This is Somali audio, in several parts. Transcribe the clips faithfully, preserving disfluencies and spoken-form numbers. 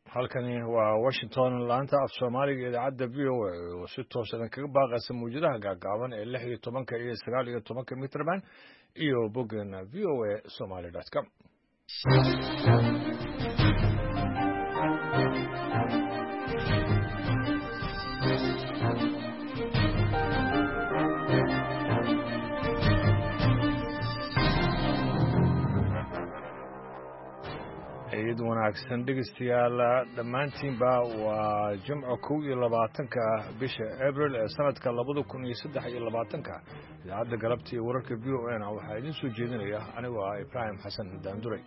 halkani waa Washington laanta af Soomaaliga idaacadda V O A oo si toos ah kaga baaqaysa muujadaha gaagaaban ee lix iyo tobanka iyo sagaal iyo tobanka mitrban iyo boggeena v o a somali dot com. ciid wanaagsan dhegeystayaal dhammaantiinba waa jimco kow iyo labaatanka bisha abril ee sanadka labada kun iyo saddex iyo labaatanka idaacadda galabta iyo wararka v o n waxaa idiin soo jeedinaya anigoo ah ibraahim xasan daanduray.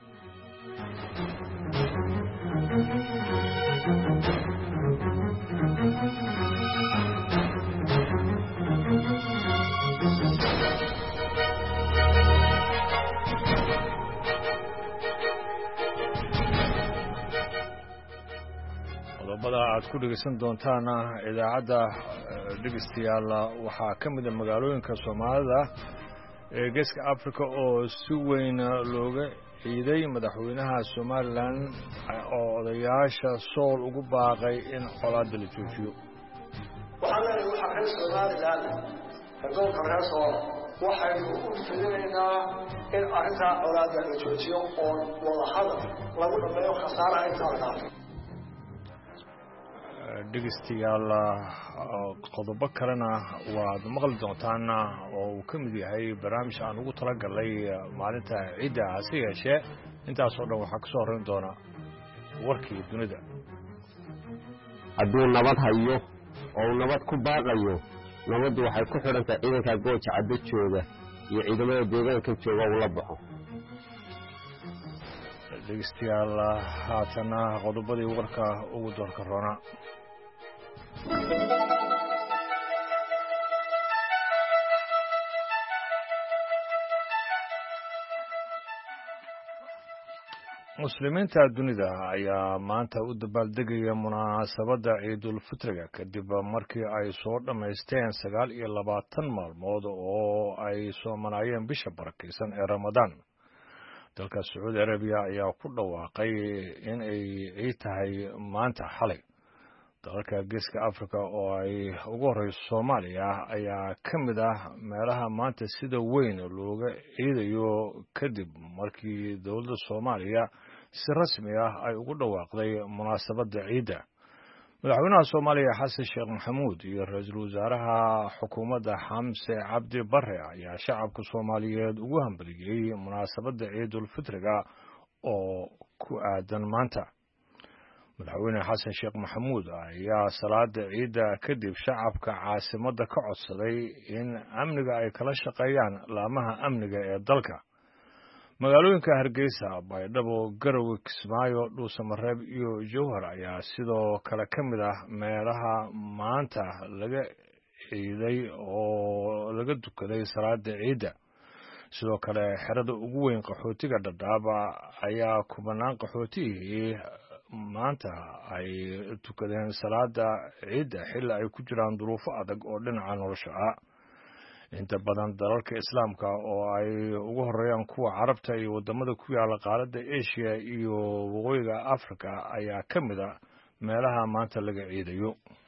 qodobada aad ku dhegeysan doontaan idaacadda dhegeystayaal waxaa ka mid a magaalooyinka Soomaalida ee geeska Afrika oo si weyn looga ciiday madaxweynaha Somaliland oo odayaasha sool ugu baaqay in colaadda la joojiyo. waxaan leeyahay waxa ka Somaliland gobolka Reesool waxaynu u filaynaa in arrinta colaadda la joojiyo oo wada hadal lagu dhameeyo khasaaraha inta la dhaafay. dhegeystayaal qodobo kalena waad maqli doontaan oo uu ka mid yahay barnaamij aan ugu talagalay maalinta ciidda hase yeeshee intaasoo dhan waxaa kasoo horeyn doona warkii dunida. hadduu nabad hayo oo uu nabad ku baaqayo nabaddu waxay ku xidhantahay ciidanka gooja caddo jooga iyo ciidamada deegaanka jooga uu la baxo. dhegeystayaal haatana qodobadii warka ugu doorka roona. muslimiinta dunida ayaa maanta u dabaaldegaya munaasabadda ciidul fitriga kadib markii ay soo dhammaysteen sagaal iyo labaatan maalmood oo ay soomanayeen bisha barakaysan ee ramadaan. dalka Sacuudi Arabiya ayaa ku dhawaaqay in ay ciid tahay maanta xalay. dalka geeska Afrika oo ay ugu horeyso Soomaaliya ayaa ka mid ah meelaha maanta sida weyn looga ciidayo kadib markii dowladda Soomaaliya si rasmi ah ay ugu dhawaaqday munaasabadda ciidda. madaxweynaha Soomaaliya Xasan Sheekh Maxamuud iyo ra'iisul wasaaraha xukuumadda Xamse Cabdi Barre ayaa shacabka Soomaaliyeed ugu hambalyeeyay munaasabadda ciidul fitriga oo ku aadan maanta. madaxweyne Xasan Sheekh Maxamuud ayaa salaada ciidda kadib shacabka caasimadda ka codsaday in amniga ay kala shaqeeyaan laamaha amniga ee dalka. magaalooyinka Hargeysa, Baydhabo, Garowe, Kismaayo, Dhuusamareeb iyo Jowhar ayaa sidoo kale ka mid ah meelaha maanta laga ciiday oo laga dukaday salaada ciidda. sidoo kale xerada ugu weyn qaxootiga Dadaab ayaa kumanaan qaxootiyihii maanta ay tukadeen salaada ciidda xilli ay ku jiraan duruufo adag oo dhinaca nolosha ah. inta badan dalalka islaamka oo ay ugu horeeyaan kuwa carabta iyo wadamada ku yaala qaaradda Asia iyo waqooyiga Afrika ayaa ka mid ah meelaha maanta laga ciidayo.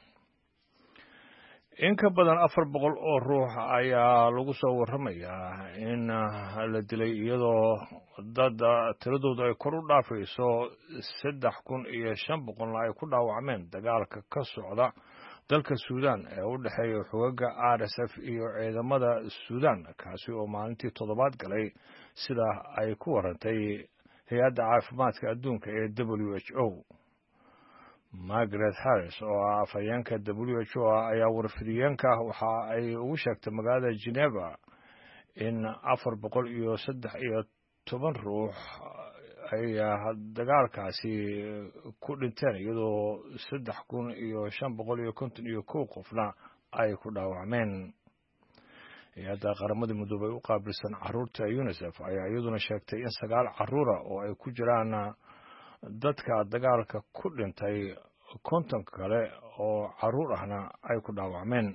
in ka badan afar boqol oo ruux ayaa lagu soo warramayaa in la dilay iyadoo dad tiradoodu ay kor u dhaafayso saddex kun iyo shan boqolna ay ku dhaawacmeen dagaalka ka socda dalka Suudaan ee u dhexeeya xoogagga R S F iyo ciidamada Suudaan kaasi oo maalintii toddobaad galay sida ay ku warantay hay'adda caafimaadka adduunka ee W H O. Margaret Harris oo ah afhayeenka W H O ayaa warfidiyeenka waxa ay ugu sheegtay magaalada Geneva in afar boqol iyo saddex iyo toban ruux ay dagaalkaasi ku dhinteen iyadoo saddex kun iyo shan boqol iyo konton iyo kow qofna ay ku dhaawacmeen. hay'adda qaramada midoobay u qaabilsan carruurta UNICEF ayaa iyaduna sheegtay in sagaal carruura oo ay ku jiraan dadka dagaalka ku dhintay konton kale oo carruur ahna ay ku dhaawacmeen.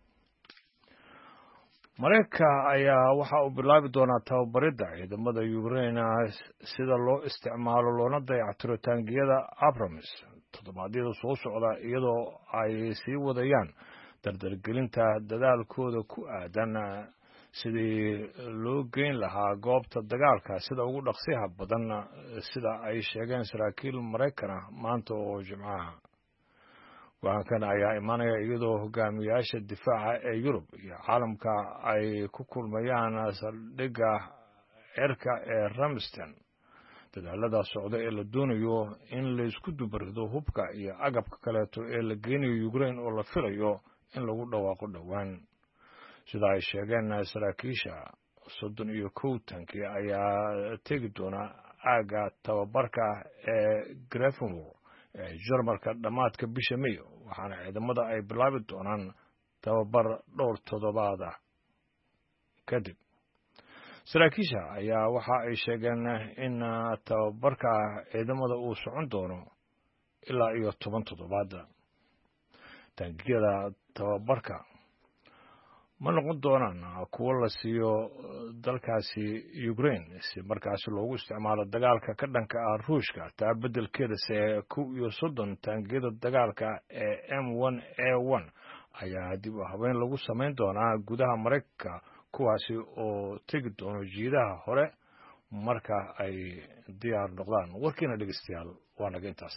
Mareykanka ayaa waxa uu bilaabi doonaa tababaridda ciidamada Ukraine sida loo isticmaalo loona dayactiro taangiyada Abrams toddobaadyada soo socda iyadoo ay sii wadayaan dardargelinta dadaalkooda ku aadan sidii loo geyn lahaa goobta dagaalka sida ugu dhaqsiyaha badan sida ay sheegeen saraakiil Maraykan ah maanta oo Jimcaha. Go-aankan ayaa imaanaya iyadoo hogaamiyaasha difaaca ee Yurub iyo caalamka ay ku kulmayaan saldhigga cirka ee Ramstein. dadaalada socda ee la doonayo in la isku dubarido hubka iyo agabka kaleeto ee la geynayo Ukraine oo la filayo in lagu dhawaaqo dhowaan. sida ay sheegeen saraakiisha soddon iyo kow tankii ayaa tegi doona aaga tababarka ee Grafenwald ee Jarmalka dhamaadka bisha May waxaana ciidamada ay bilaabi doonaan tababar dhowr toddobaad ah kadib. saraakiisha ayaa waxa ay sheegeen in tababarka ciidamada uu socon doono ilaa iyo toban toddobaad. taangiyada tababarka ma noqon doonaan kuwo la siiyo dalkaasi Ukraine si markaasi loogu isticmaalo dagaalka ka dhanka ah Ruushka. taa beddelkeeda se kow iyo soddon taangiyada dagaalka ee M one A one ayaa dib u habeyn lagu samayn doonaa gudaha Maraykanka kuwaasi oo tegi doono jiidaha hore marka ay diyaar noqdaan. warkiina dhegeystayaal waa naga intaas.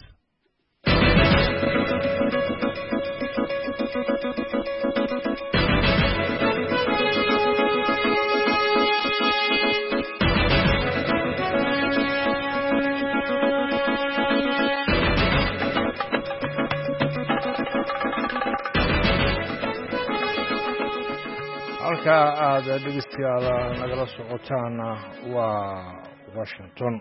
halka aad dhegeystayaal nagala socotaan waa Washington.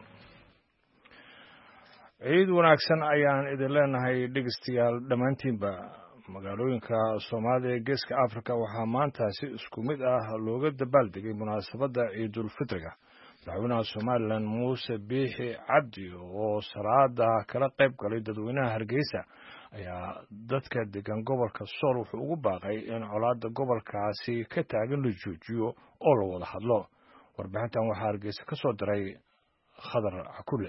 ciid wanaagsan ayaan idin leenahay dhegeystayaal dhammaantiinba. magaalooyinka Soomaaliya ee Geeska Afrika waxaa maanta si isku mid ah looga dabaaldegay munaasabadda Ciidul Fitriga. madaxweynaha Somaliland Muuse Biixi Cabdi oo salaada kala qayb galay dadweynaha Hargeysa ayaa dadka degan gobolka Sool wuxuu ugu baaqay in colaadda gobolkaasi ka taagan la joojiyo oo la wada hadlo. warbixintan waxaa Hargeysa ka soo diray Khadar Akule.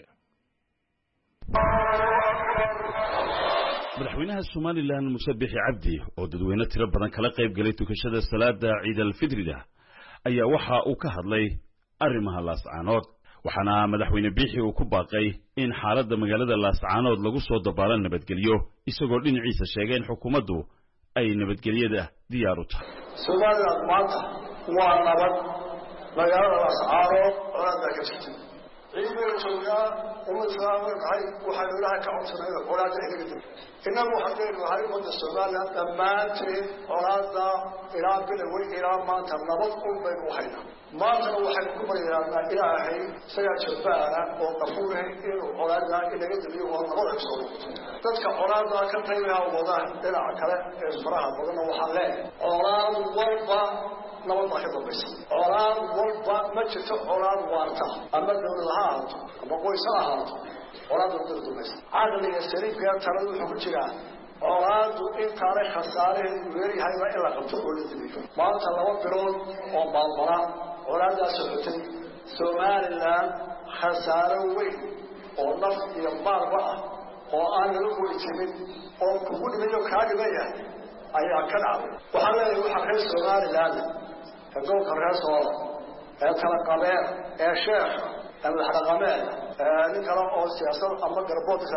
madaxweynaha Somaliland Muuse Biixi Cabdi oo dadweyne tiro badan kala qayb galay tukashada salaada Ciidul Fitriga ayaa waxa uu ka hadlay arrimaha Laascaanood. waxaana madaxweyne Biixi uu ku baaqay in xaaladda magaalada Laascaanood lagu soo dabaalan nabadgelyo isagoo dhinaciisa sheegay in xukuumaddu ay nabadgelyada diyaar u tahay. Somaliland maanta waa nabad magaalada Laascaanood colaadda ka jirta. ciidamada joogaa umad islaamka tahay waxay ilaahay ka codsanayaan colaadda inaga dib. innagu waxaan leenahay ummadda Somaliland dhammaanteed colaadda ilaa biloway ilaa maanta nabad un baynu u haynaa. maantana waxay ku baryaanaa ilaahay isagaa jabbaara oo qafuuray inuu colaadda inaga dibiyo oo nabada soo noqoto. dadka colaadda ka taynaha wadaan dhinaca kale ee faraha badanna waxaan leeyahay colaad walba nabad baa ka dambaysa. colaad walba ma jirto colaad waarta ama dowlad ha ahaato ama qoys ha ahaato colaad walba dambaysa. caqliga saliibka taladu wuxuu ku jiraa colaaddu intaanay khasaaraheedu weeryahay in la qabto oo la dibiyo. maanta laba bilood oo maalmara colaaddaa socotay Somaliland khasaaro weyn oo naf iyo maalba ah oo aan laga weydiinin oo kugu dhimayo kaa dhimaya ayaa ka dhacday. waxaan leeyahay waxaa reer Somaliland ka gobolka reer Sool ee kala qabeen ee sheekh ama xaraqameen nin kale oo siyaasad ama garboodka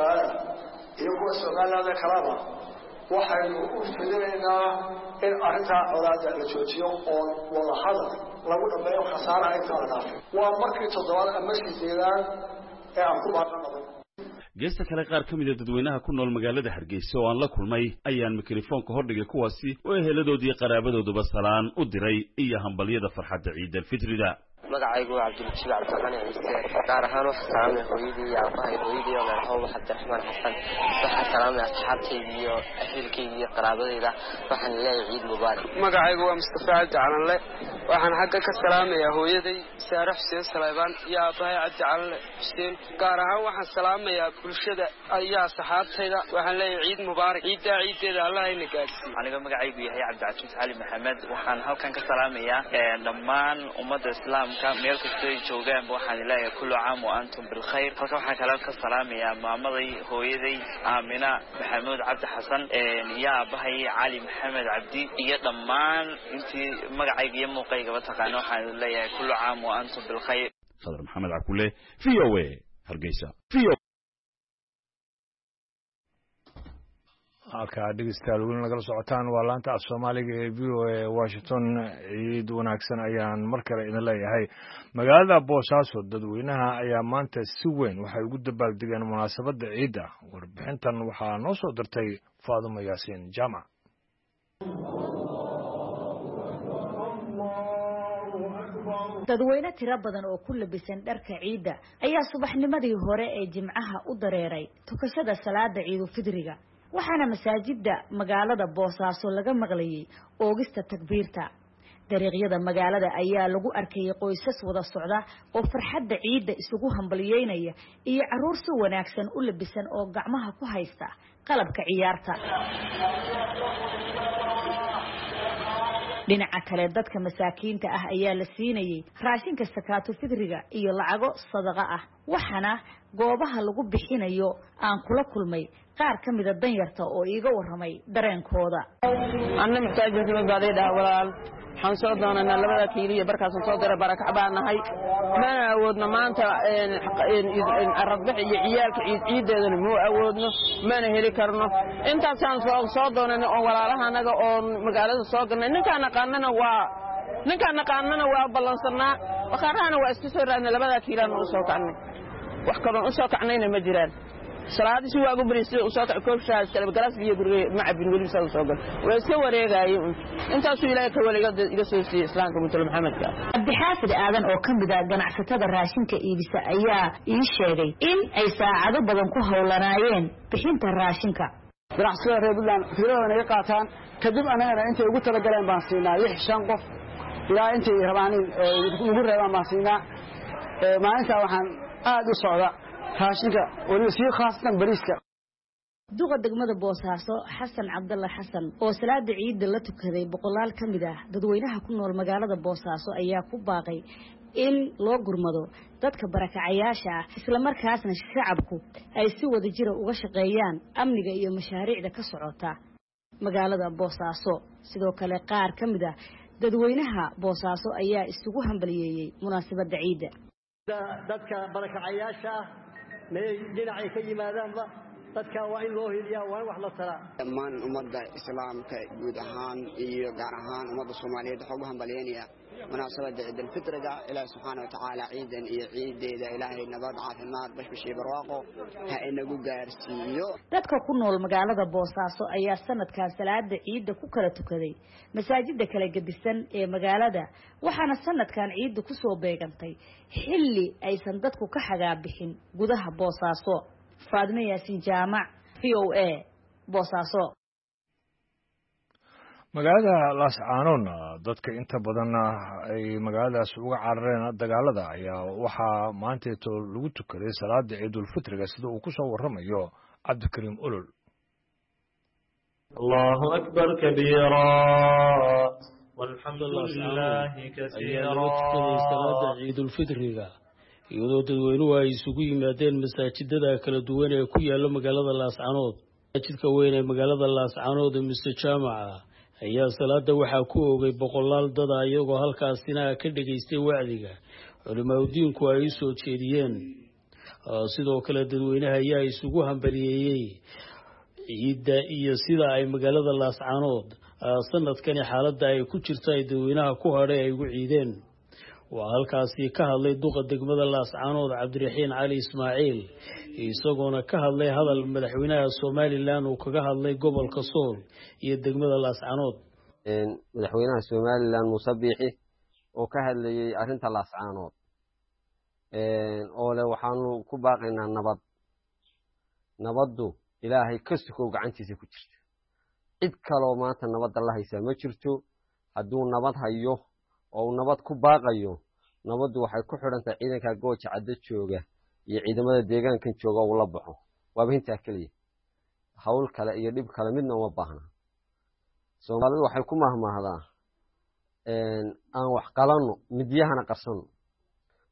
iyo kuwa Somaliland kalaba waxaynu u filaynaa in arrinta colaadda la joojiyo oo wada hadal lagu dhameeyo khasaaraha inta la dhaafay. waa markii toddobaad ama sideedaad ee aan ku baaqanahay. geesta kale qaar ka mid ah dadweynaha ku nool magaalada Hargeysa oo aan la kulmay ayaan mikrofoonka hordhigay kuwaasi oo eheladoodii qaraabadoodaba salaan u diray iyo hambalyada farxadda Ciidul Fitriga. magacaygu waa Cabduljiil Cabdiraxmaan Ciise gaar ahaan waxa salaamay hooyadii iyo aabahay hooyadii oo madaxweyne Cabdiraxmaan Xasan waxa salaamay asxaabteydii iyo ehelkeydii iyo qaraabadeyda waxaan leeyahay ciid mubaarak. magacaygu waa Mustafa Cabdi Calanle waxaan xagga ka salaamayaa hooyaday Saara Xuseen Salaybaan iyo aabahay Cabdi Calanle Xuseen gaar ahaan waxaan salaamayaa bulshada ayaa asxaabteyda waxaan leeyahay ciid mubaarak. ciidda ciideeda Allah ina gaarsiiyo. aniga magacaygu yahay Cabdi Casiis Ali Maxamed waxaan halkan ka salaamayaa dhammaan ummadda islaamka islaamka meel kasta ay joogaan waxaan ilaahay kullu caam wa antum bil khayr halka waxaan kala ka salaamayaa maamaday hooyaday Aamina Maxamuud Cabdi Xasan iyo aabahay Cali Maxamed Cabdi iyo dhammaan intii magacayga iyo muuqayga taqaan waxaan ilaahay kullu caam wa antum bil khayr Khadar Maxamed Cabdulle V O A Hargeysa V O A halka dhegeystayaal weli nagala socotaan waa laanta af Soomaaliga ee V O A Washington ciid wanaagsan ayaan mar kale idin leeyahay magaalada Boosaaso dadweynaha ayaa maanta si weyn waxay ugu dabaaldegeen munaasabadda ciida warbixintan waxaa noo soo dirtay Faadumo Yaasiin Jaamac dadweyne tiro badan oo ku labisan dharka ciida ayaa subaxnimadii hore ee jimcaha u dareeray tukashada salaada ciidu fidriga waxaana masaajidda magaalada Boosaaso laga maqlayay oogista takbiirta dariiqyada magaalada ayaa lagu arkayay qoysas wada socda oo farxadda ciida isugu hambalyeynaya iyo caruur si wanaagsan u labisan oo gacmaha ku haysta qalabka ciyaarta dhinaca kale dadka masaakiinta ah ayaa la siinayay raashinka sakaatu fidriga iyo lacago sadaqa ah waxana goobaha lagu bixinayo aan kula kulmay qaar kamida danyarta oo iiga waramay dareenkooda anna maxtaajinta baadayda walaal waxaan soo doonanaa labada kiiliya barkaas soo diray barakac baan nahay mana awoodno maanta in arabix iyo ciyaalka ciid ciideedana ma awoodno mana heli karno intaasaan soo soo doonanay oo walaalahanaga oo magaalada soo galnay ninkaan naqaanana waa ninkaan naqaanana waa balansanaa waqarahana waa iska soo raadnay labada kiilaan oo soo kacnay wax kale oo soo kacnayna ma jiraan salaadii si waagu bariisay oo soo koobshaas kala galas biyo guriga ma cabin wali soo soo gal way iska wareegayeen intaas ilaahay ka waliga iga soo siiyay islaamka mutala maxamedka abdixaafid aadan oo kamid ah ganacsatada raashinka iibisa ayaa ii sheegay in ay saacado badan ku howlanaayeen bixinta raashinka ganacsatada reer Buntland fiiradana ay qaataan kadib anagana intay ugu tala galeen baan siinaa lix shan qof ilaa intay rabaan ugu reebaan baan siinaa maalinta waxaan aad u socda raashinka wali si khaasatan bariiska duqa degmada Boosaaso Xasan Cabdulla Xasan oo salaada ciida la tukaday boqolaal kamid ah dadweynaha ku nool magaalada Boosaaso ayaa ku baaqay in loo gurmado dadka barakacayaasha ah isla markaasna shacabku ay si wada jir uga shaqeeyaan amniga iyo mashaariicda ka socota magaalada Boosaaso sidoo kale qaar kamid ah dadweynaha Boosaaso ayaa isugu hambalyeeyay munaasabadda ciida dadka barakacayaasha may dhinacay ka yimaadaanba dadka waa in loo heliyaa waa wax la taraa dhammaan ummadda islaamka guud ahaan iyo gaar ahaan ummadda Soomaaliyeed waxa ugu hambalyeynaya munaasabadda ciid al-fitriga ilaahay subhanahu wa ta'ala ciidan iyo ciideeda ilaahay nabad caafimaad bashbash barwaaqo ha inagu gaarsiiyo dadka ku nool magaalada Boosaaso ayaa sanadkan salaada ciida ku kala tukaday masaajidda kala gedisan ee magaalada waxaana sanadkan ciida ku soo beegantay xilli aysan dadku ka xagaa bixin gudaha Boosaaso Faadumo Yaasiin Jaamac V O A Boosaaso magaalada Laascaanood dadka inta badan ay magaaladaas uga carareen dagaalada ayaa waxaa maanta lagu tukaday salaada ciidul fitriga sida uu ku soo waramayo Cabdikariim Ulul Allahu akbar kabira walhamdulillahi kaseera salaada ciidul fitriga iyadoo dadweynuhu ay isugu yimaadeen masaajidada kala duwan ee ku yaala magaalada Laascaanood masaajidka weyn ee magaalada Laascaanood Mister Jaamaca ayaa salaada waxaa ku oogay boqolaal dad ayagoo halkaasina ka dhageystay wacdiga culimadiinku ay soo jeediyeen sidoo kale dadweynaha ayaa isugu hambalyeeyay ciida iyo sida ay magaalada Laascaanood sanadkan xaaladda ay ku jirto ay dadweynaha ku hadhay ay ugu ciideen waa halkaasi ka hadlay duqa degmada Laascaanood Cabdiraxiin Cali Ismaaciil isagoona ka hadlay hadal madaxweynaha Soomaaliland uu kaga hadlay gobolka Sool iyo degmada Laascaanood een madaxweynaha Soomaaliland Muuse Biixi oo ka hadlayay arinta Laascaanood een oo le waxaanu ku baaqaynaa nabad nabaddu ilaahay ka sukow gacantiisa ku jirto cid kale oo maanta nabad la haysa ma jirto hadduu nabad hayo oo nabad ku baaqayo nabaddu waxay ku xirantahay ciidanka gooja cadda jooga iyo ciidamada deegaanka jooga oo la baxo waa inta kaliya hawl kale iyo dib kale midna uma baahna Soomaalidu waxay ku mahmahdaa een aan wax qalano midiyahana qarsano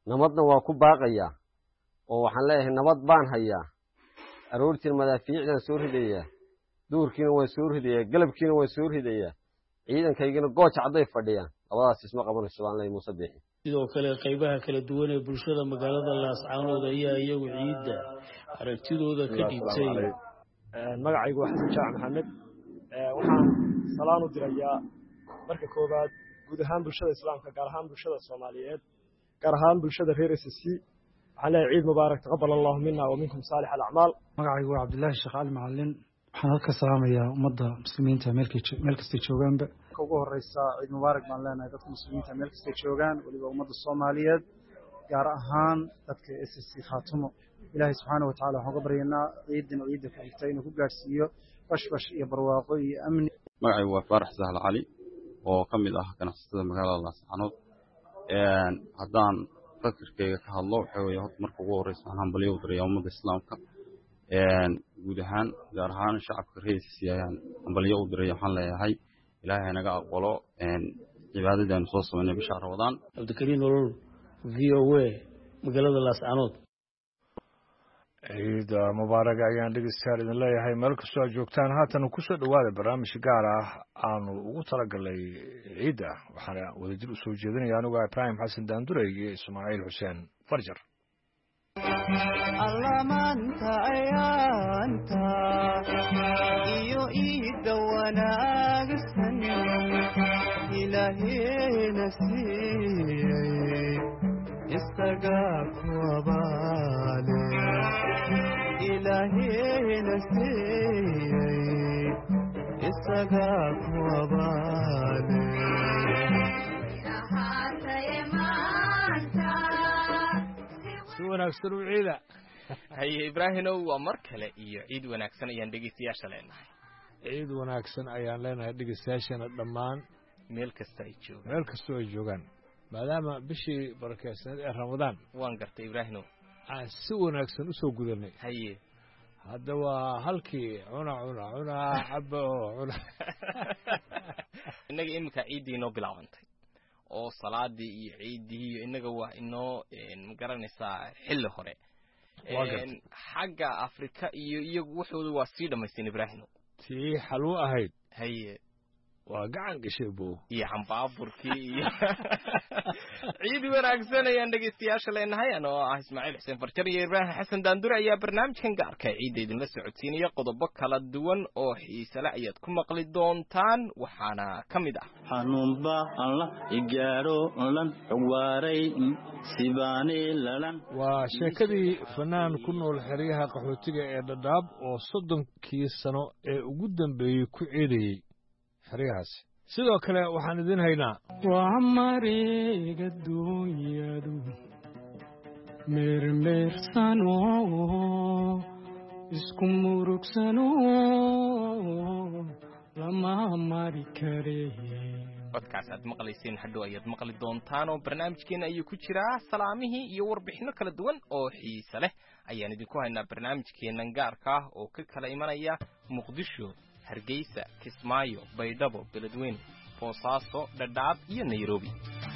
nabadna waa ku baaqayaa oo waxaan leeyahay nabad baan hayaa aroortiin madaafiicdan soo ridayaa duurkiina waan soo ridayaa galabkiina waan soo ridayaa ciidankaygina gooja cadday fadhiyaan labadaas isma qabanayso baan leeyahay Muuse Biixi sidoo kale qaybaha kala duwan ee bulshada magaalada Laascaanood ayaa iyagu ciidda aragtidooda ka dhigtay magacaygu waa Xasan Jaac Maxamed waxaan salaan u dirayaa marka koobaad guud ahaan bulshada islaamka gaar ahaan bulshada Soomaaliyeed gaar ahaan bulshada reer S C waxaan leeyahay ciid mubaarak taqabbal Allahu minna wa minkum saalih al-a'maal magacaygu waa Cabdullaahi Sheekh Ali Macallin waxaan halka salaamayaa ummadda muslimiinta meel kasta joogaanba ugu horeysa ciid mubaarak baan leenahay dadka muslimiinta meel kasta joogaan waliba ummadda Soomaaliyeed gaar ahaan dadka S C Khaatumo ilaahay subxaanahu wa ta'aala waxaan ka baryaynaa ciidan ciidda ku xigta inuu ku gaarsiiyo bashbash iyo barwaaqo iyo amni magacaygu waa Faarax Sahl Cali oo ka mid ah ganacsatada magaalada Laascaanood een haddaan fikirkayga ka hadlo waxa weeye horta marka ugu horeysa waxaan baliyo u dirayaa ummadda islaamka een guud ahaan gaar ahaan shacabka reer S C ayaan baliyo u dirayaa waxaan leeyahay ilaahay naga aqbalo een cibaadadan soo sameynay bisha Ramadaan Abdikariin Nolol V O A magaalada Laascaanood ciid mubaarak ayaan dhegeystayaal idin leeyahay meel kastoo aad joogtaan haatan ku soo dhawaada barnaamij gaar ah aanu ugu talagalay ciidda waxaana wadajir u soo jeedinaya anigu Ibrahim Xasan Daandurey iyo Ismaaciil Xuseen Farjar allamanta ayanta iyo ciidda wanaagsan ilaahayna siiyay isaga kuwabaale ilaahayna siiyay isaga kuwabaale si wanaagsan u ciida haye Ibraahimow waa mar kale iyo ciid wanaagsan ayaan dhegeystayaasha leenahay ciid wanaagsan ayaan leenahay dhegeystayaashana dhammaan meel kasta ay joogaan meel kasta ay joogaan maadaama bishii barakeysan ee Ramadaan waan gartay Ibraahimow aan si wanaagsan u soo gudanay haye hadda waa halkii cuna cuna cuna cabo cuna inaga imika ciidii inoo bilaabantay oo salaadii iyo ciidii iyo inaga waa inoo magaranaysaa xilli hore xagga Afrika iyo iyagu waxooda waa sii dhamaysan Ibraahimow tii xalwo ahayd haye waa gacan gashay buu iyo xambaaburkii iyo ciid wanaagsan ayaan dhegeystayaasha leenahay anoo ah Ismaaciil Xuseen Farjar iyo Ibraahim Xasan Daandure ayaa barnaamijkan gaarka ciidda idinla socodsiinaya qodobo kala duwan oo xiiso leh ayaad ku maqli doontaan waxaana ka mid ah xanuunba alla igaaro lan xawaaray sibaani lalan waa sheekadii fanaan ku nool xeryaha qaxootiga ee Dhadhaab oo soddonkii sano ee ugu dambeeyay ku ciidayay xeryahaasi sidoo kale waxaan idin haynaa waa mareega dunyadu meermeersano isku murugsano lama mari kare podcast aad maqlayseen hadhow ayaad maqli doontaan oo barnaamijkeena ayuu ku jiraa salaamihii iyo warbixino kala duwan oo xiiso leh ayaan idinku haynaa barnaamijkeenan gaarka ah oo ka kala imanaya Muqdisho Hargeysa Kismaayo Baydhabo Beledweyne Boosaaso Dhadhaab iyo Nairobi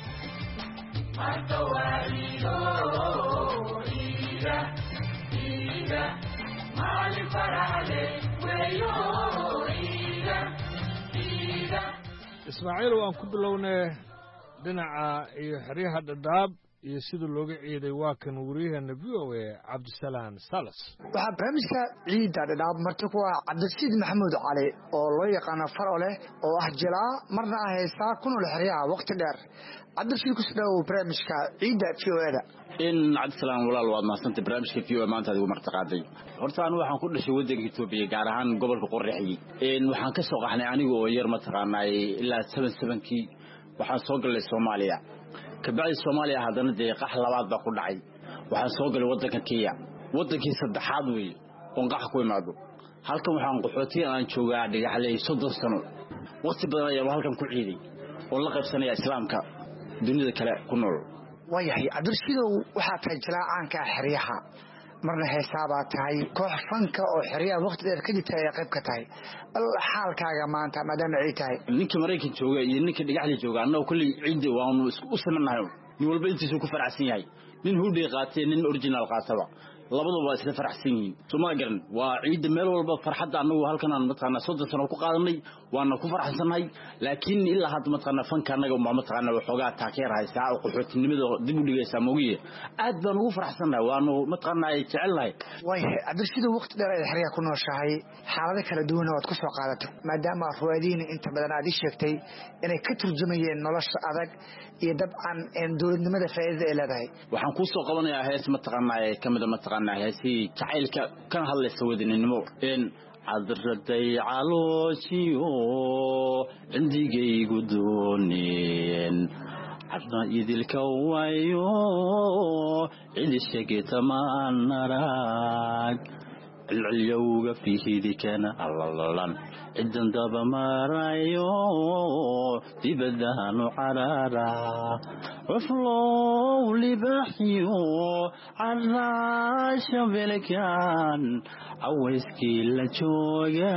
Ismaaciil waan ku bilownay dhinaca iyo xeryaha Dhadhaab iyo sida looga ciiday waa kan wariyaheena V O A Cabdisalaan Salas waxaa barnaamijka ciidda Dhadhaab marti ku ah Cabdisiid Maxamuud Cali oo loo yaqaan Farole oo ah jilaa marna ah heesaa ku nool xeryaha waqti dheer Cabdisiid ku soo barnaamijka ciidda V O A in Cabdisalaan walaal waad maasantay barnaamijka V O A maanta adigu martaqaaday horta anu waxaan ku dhashay wadanka Itoobiya gaar ahaan gobolka Qorraxyi in waxaan ka soo qaxnay aniga oo yar mataqaanay ilaa seven seven-kii waxaan soo galay Soomaaliya kabacdi Soomaaliya hadana deeqax labaad baa ku dhacay waxaan soo galay wadanka Kenya wadankii saddexaad weey oo qax ku imaado halkan waxaan qaxootiga aan joogaa dhigaxlay soddon sano waqti badan ayaa halkan ku ciiday oo la qaybsanaya islaamka dunida kale ku nool wayahay Cabdisiidow waxa tahay jilaa caanka xeryaha marna heesaaba tahay koox fanka oo xeryaha waqti dheer ka jirtay ay qayb ka tahay bal xaalkaaga maanta maadaama ay tahay ninka Mareykan jooga iyo ninka dhigaxli jooga annagu kulli ciid waanu isku sameynahay nin walba intiisuu ku faracsan yahay nin hudhay qaatee nin original qaataba labaduba waa isla faraxsan yihiin suma garan waa ciidda meel walba farxadda anagu halkan aan mataqaanaa soddon sano ku qaadanay waana ku faraxsanahay laakiin ilaa hadda mataqaanaa fanka anaga uma mataqaanaa waxoogaa taakeer haysaa oo qaxootinimada dib u dhigaysaa moogiye aad baan ugu faraxsanahay waanu mataqaanaa jecelnahay way cabdirashiid waqti dheer ay xiriya ku nooshahay xaalado kala duwan oo aad ku soo qaadatay maadaama ruwaadiin inta badan aad sheegtay inay ka turjumayeen nolosha adag iyo dabcan in dawladnimada faa'iido ay leedahay waxaan ku soo qabanayaa hees mataqaanaa kamida mataqaanaa heesi jacaylka kan hadlaysa wadaninimo in cadraday calooshiyo cindigaygu dooneen cadna idilka wayo cilishagetamaan narag العليوغا فيه ذي كان اللالان عدن دابا مارايو دي بدهانو عرارا عفلو لباحيو عراش بلكان عويسكي لجوغا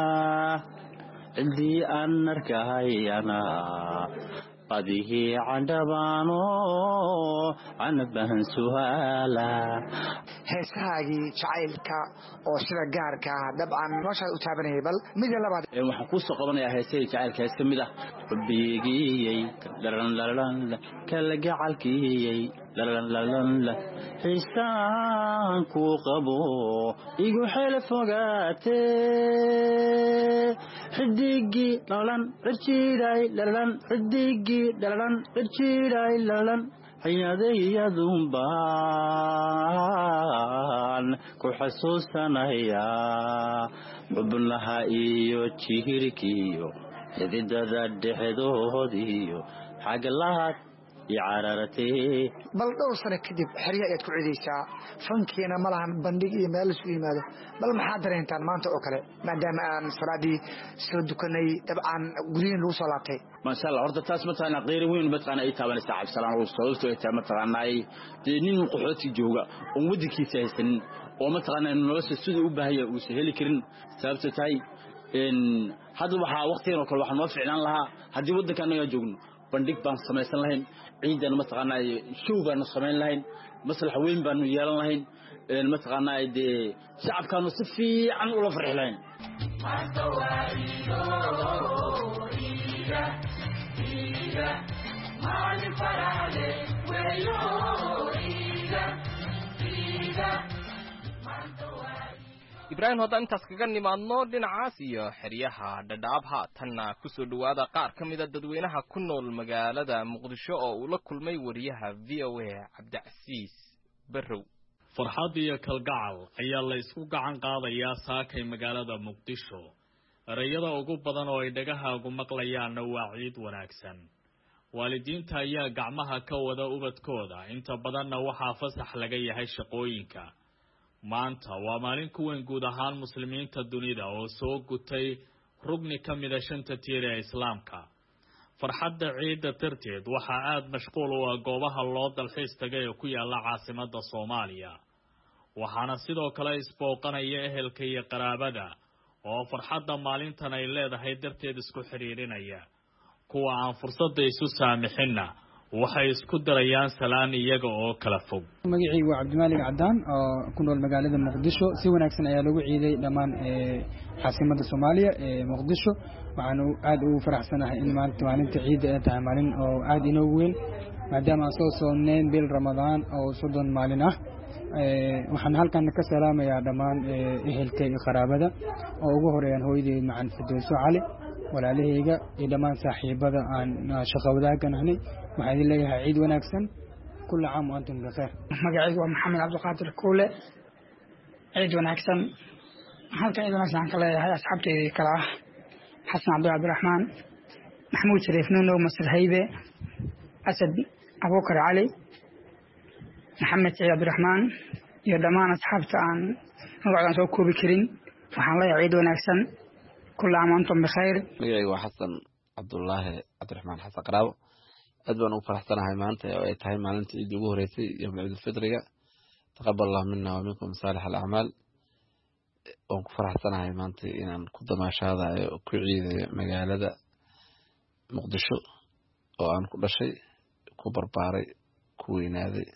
عندي أنركاي أنا قده عندبانو عنبهن سهالا heesahaagii jacaylka oo sida gaarka dabcan noloshaad u taabanayay bal mid labaad ee waxaan ku soo qabanayaa heesay jacaylka hees kamid ah bigiyay daran lalan kala gacalkiyay lalan lalan xiisaan ku qabo igu xeel fogaate xidigi lalan cirjiiday lalan xidigi lalan cirjiiday lalan hayadayadun baan ku xasuusanaya xubnaha iyo jihirkiyo xididada dhexdoodiyo xaglaad iyo cararatee bal dhowr sano kadib xerya ayaad ku cidaysaa fankiina ma lahan bandhig iyo meel isugu yimaado bal maxaad dareentaan maanta oo kale maadaama aan salaadii soo dukanay dabcan guryihin lagu soo laabtay maasha allah horta taas mataqaanaa qeyri weyn mataqaanaa ay taabanaysaa cabsalaan oo sababto ay tahay mataqaanaa dee nin qaxooti jooga oo waddankiisa haysanin oo mataqaanaa nolosha siduu u baahaya uusan heli karin sababto tahay hadda waxaa waqtigan oo kale waxaa noo ficnaan lahaa haddii waddanka annaga joogno bandhig baan samaysan lahayn ciidan mataqaanaa show baanu samayn lahayn maslax weyn baanu yeelan lahayn mataqaanaa dee shacabkaanu si fiican ula farxi lahayn ibraahim haddaan intaas kaga nimaadno dhinacaas iyo xeryaha dhadhaab haatanna ku soo dhowaada qaar ka mida dadweynaha ku nool magaalada muqdisho oo uu la kulmay wariyaha v o a cabdicasiis barrow farxad iyo kalgacal ayaa la isku gacan qaadayaa saakay magaalada muqdisho erayada ugu badan oo ay dhagahaagu maqlayaanna waa ciid wanaagsan waalidiinta ayaa gacmaha ka wada ubadkooda inta badanna waxaa fasax laga yahay shaqooyinka maanta waa maalin ku weyn guud ahaan muslimiinta dunida oo soo gutay rugni ka mida shanta tiir ee islaamka farxadda ciidda darteed waxaa aada mashquul u ah goobaha loo dalxiis tagay ee ku yaalla caasimadda soomaaliya waxaana sidoo kale isbooqanaya ehelka iyo qaraabada oo farxadda maalintan ay leedahay darteed isku xidhiidhinaya kuwa aan fursadda isu saamixinna waxay isku darayaan salaan iyaga oo kala fog magacaygu waa cabdimaalig cadaan oo ku nool magaalada muqdisho si wanaagsan ayaa lagu ciiday dhammaan caasimadda soomaaliya ee muqdisho waxaan aad ugu faraxsanahay in maanta maalinta ciidda ay tahay maalin oo aad inoogu weyn maadaama aan soo sooneyn bil ramadaan oo soddon maalin ah waxaan halkan ka salaamayaa dhammaan ehelka iyo qaraabada oo ugu horeeyaan hooyadeed macaan fidowso cali walaalahayga iyo dhammaan saaxiibada aan shaqo wadaagan ahnay waxaan idin leeyahay ciid wanaagsan kulli caam wa antum bikheer magacaygu waa maxamed cabdiqaadir kuule ciid wanaagsan halkan ciid wanaagsan aan ka leeyahay asxaabteydii kale ah xasan cabdi cabdiraxmaan maxamuud shariif nuunow masir haybe asad abuukar cali maxamed saciid cabdiraxmaan iyo dhammaan asxaabta aan magacoodan soo koobi karin waxaan leeyahay ciid wanaagsan كل عام وأنتم بخير. مجيء حسن عبد الله عبد الرحمن حسن قراو أدبنا وفرحتنا هاي مانت هاي مانت يجوا ريتي يوم عيد الفطر تقبل الله منا ومنكم صالح الأعمال وفرحتنا هاي مانت إن كنت ما شاء الله كعيد مجالة مقدشو وأن كل شيء كبر باري ku weynaaday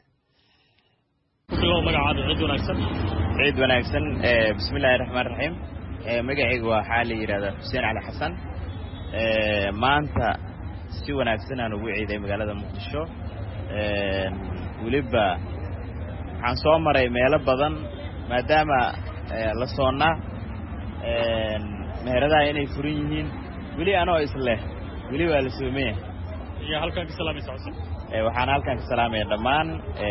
ciid wanaagsan bismillaahi raxmaani raxiim magacaygu waxaa la yidhahdaa xuseen cali xasan maanta si wanaagsan aan ugu ciiday magaalada muqdisho weliba waxaan soo maray meelo badan maadaama la soonnaa meheradaha inay furan yihiin weli anoo isleh weli waa la soomaya waxaan halkan ka salaamaya dhammaan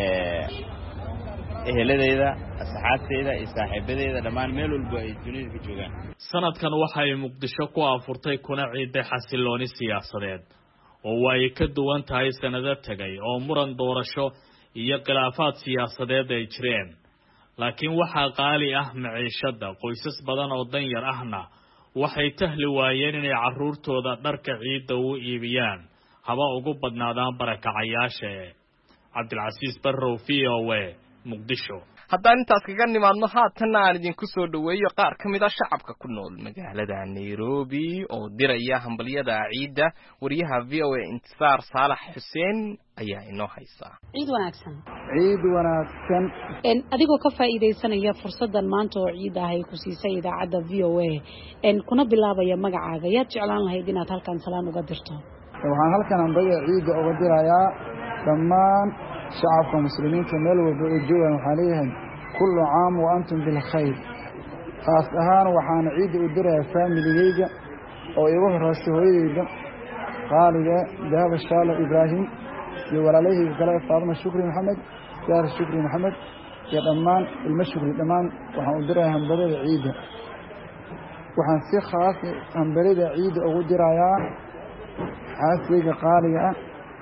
eheladeyda asxaabteyda iyo saaxiibadeyda dhammaan meel walba ay dunida ka joogaan sanadkan waxay muqdisho ku afurtay kuna ciiday xasilooni siyaasadeed oo ay ka duwan tahay sanado tagay oo muran doorasho iyo khilaafaad siyaasadeed ay jireen laakiin waxaa qaali ah maciishada qoysas badan oo danyar ahna waxay tahli waayeen inay carruurtooda dharka ciidda u iibiyaan haba ugu badnaadaan barakacayaasha cabdilcasiis barrow v o a muqdisho haddaan intaas kaga nimaadno haatanna aan idinku soo dhoweeyo qaar ka mid a shacabka ku nool magaalada nairobi oo diraya hambalyada ciidda wariyaha v o a intisaar saalax xuseen ayaa inoo haysaa ciid wanaagsan ciid wanaagsan adigoo ka faa'iidaysanaya fursaddan maanta oo ciid ah ay ku siisay idaacadda v o a kuna bilaabaya magacaaga yaad jeclaan lahayd inaad halkan salaan uga dirto waxaan halkan hambalyo ciidda uga dirayaa dhammaan shacabka muslimiinta meel walba oo joogaan waxaan leeyahay kullu caam wa antum bilkhayr khaas ahaan waxaan ciidda u dirayaa faamiligeyga oo igu horeysa hooyadeyda qaaliga dahaba shaalo ibraahim iyo walaalahayga kale faadma shukri maxamed saar shukri maxamed iyo dhammaan ilmo shukri dhammaan waxaan u dirayaa hambalyada ciidda waxaan si khaas hambalyada ciidda ugu dirayaa xaaskeyga qaaliga ah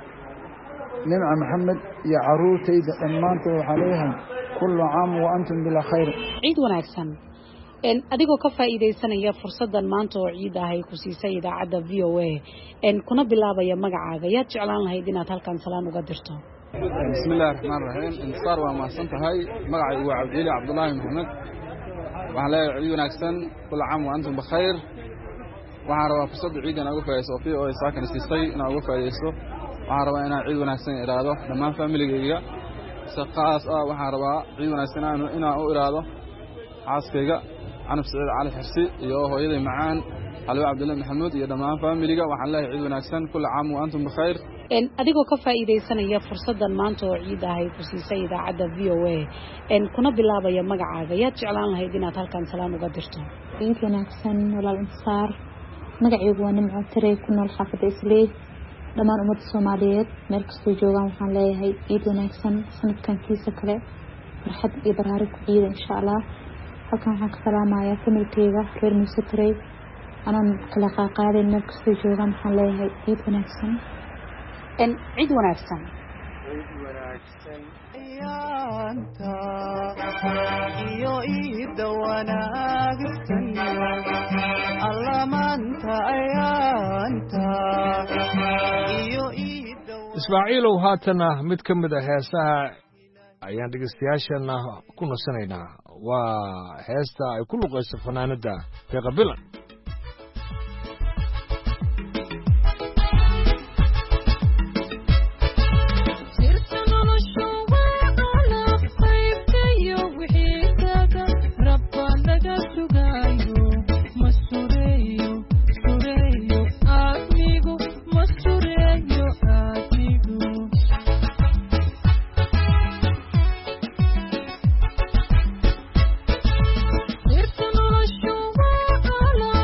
nimca maxamed iyo caruurtayda dhammaantood waxaa leeyahay kullu caam wa antum bilaa khayr ciid wanaagsan adigoo ka faa'iidaysanaya fursaddan maanta oo ciid ah ay ku siisay idaacadda v o a kuna bilaabaya magacaaga yaad jeclaan lahayd inaad halkan salaan uga dirto bismillahi raxmaan raxiim intisaar waa mahadsan tahay magacaygu waa cabdiili cabdullaahi maxamed waxaan leeyahay ciid wanaagsan kullu caam wa antum bikhayr waxaan rabaa fursadda ciidda inaa uga faa'idayso oo v o a saakana siisay inaa uga faa'idaysto waxaan rabaa inaan ciid wanaagsan iraado dhammaan faamiligeyga si khaas ah waxaan rabaa ciid wanaagsan inaan u iraado xaaskayga canab saciid cali xirsi iyo hooyaday macaan xalwo cabdulle maxamuud iyo dhammaan faamiliga waxaan leeyahay ciid wanaagsan kulli caam wa antum bikhayr adigoo ka faa'iidaysanaya fursaddan maanta oo ciid ah ay ku siisay idaacadda v o a kuna bilaabaya magacaaga yaad jeclaan lahayd inaad halkan salaan uga dirto ciid wanaagsan walaal intisaar magacaygu waa nimco tirey ku nool xaafadda isley dhammaan ummadda soomaaliyeed meel kastoo joogaan waxaan leeyahay ciid wanaagsan sanadkan kiisa kale farxad iyo baraari ku ciida insha allah halkan waxaan ka salaamayaa familkeyga reer muuse tirey anaan kala qaaqaadayn meel kastoo joogaan waxaan leeyahay ciid wanaagsan ciid wanaagsan iyo iida wanaagsan allamaanta ayaanta iyo ismaaciilow haatana mid ka mid a heesaha ayaan dhegeystayaashana ku nasanaynaa waa heesta ay ku luqayso fanaanada deeqa bilan It's a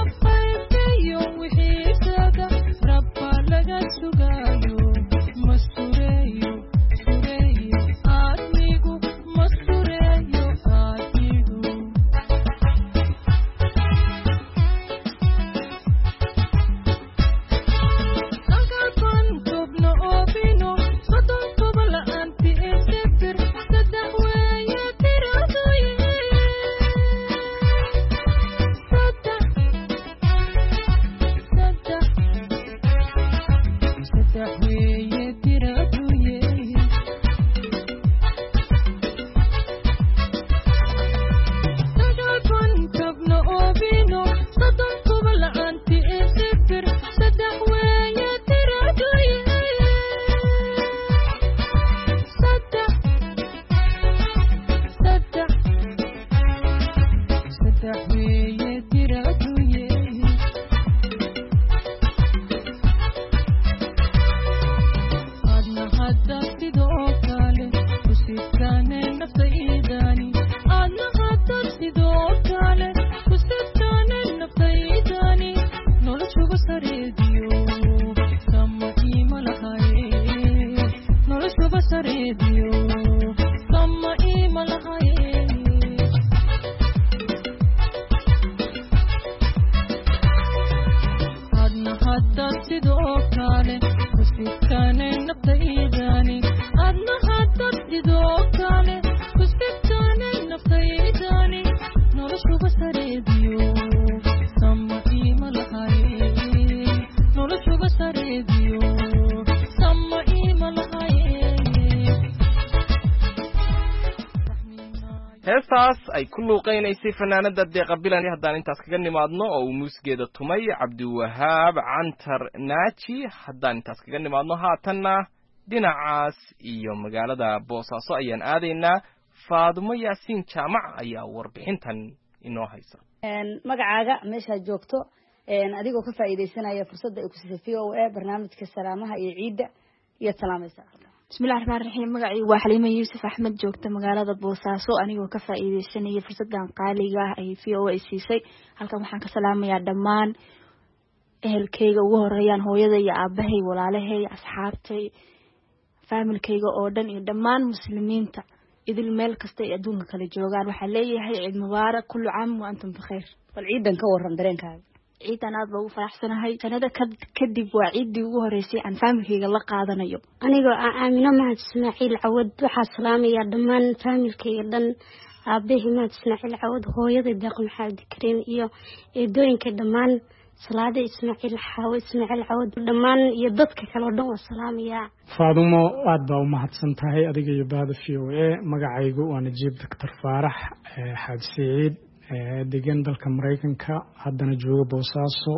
heestaas ay ku luuqaynaysay fanaanada deeqa bilan haddaan intaas kaga nimaadno oo uu muusgeeda tumay cabdiwahaab cantar naaji haddaan intaas kaga nimaadno haatanna dhinacaas iyo magaalada boosaaso ayaan aadaynaa faadumo yaasiin jaamac ayaa warbixintan inoo haysa magacaaga meeshaad joogto adigoo ka faa'iidaysanaya fursadda ay ku siisay v o a barnaamijka salaamaha iyo ciidda iyo salaamaysa bismillahi raxmaan raxiim magacii waa xaliimo yuusuf axmed joogta magaalada boosaaso anigoo ka faa'iidaysanaya fursadan qaaliga ah ay v o a siisay halkan waxaan ka salaamayaa dhammaan ehelkayga ugu horeeyaan hooyada iyo aabahay walaalahay asxaabtay faamilkayga oo dhan iyo dhammaan muslimiinta idil meel kasta ay adduunka kala joogaan waxaa leeyahay ciid mubaarak kullu caam wa antum bikhayr bal ciidan ka waran dareenkaaga ciidan aad baa ugu faraxsanahay sanada kadib waa ciiddii ugu horeysay aan faamilkayga la qaadanayo anigoo ah aamino mahad ismaaciil cawad waxaa salaamayaa dhammaan faamilkayga dhan aabahii mahad ismaaciil cawad hooyada deeq maxamed kariim iyo eedooyinka dhammaan salaada ismaaciil xaawo ismaaciil cawad dhammaan iyo dadka kale oo dhan waa salaamayaa faadumo aad baa u mahadsan tahay adiga iyo bahda v o a magacaygu waa najiib doctor faarax xaad siciid degan dalka maraykanka haddana jooga boosaaso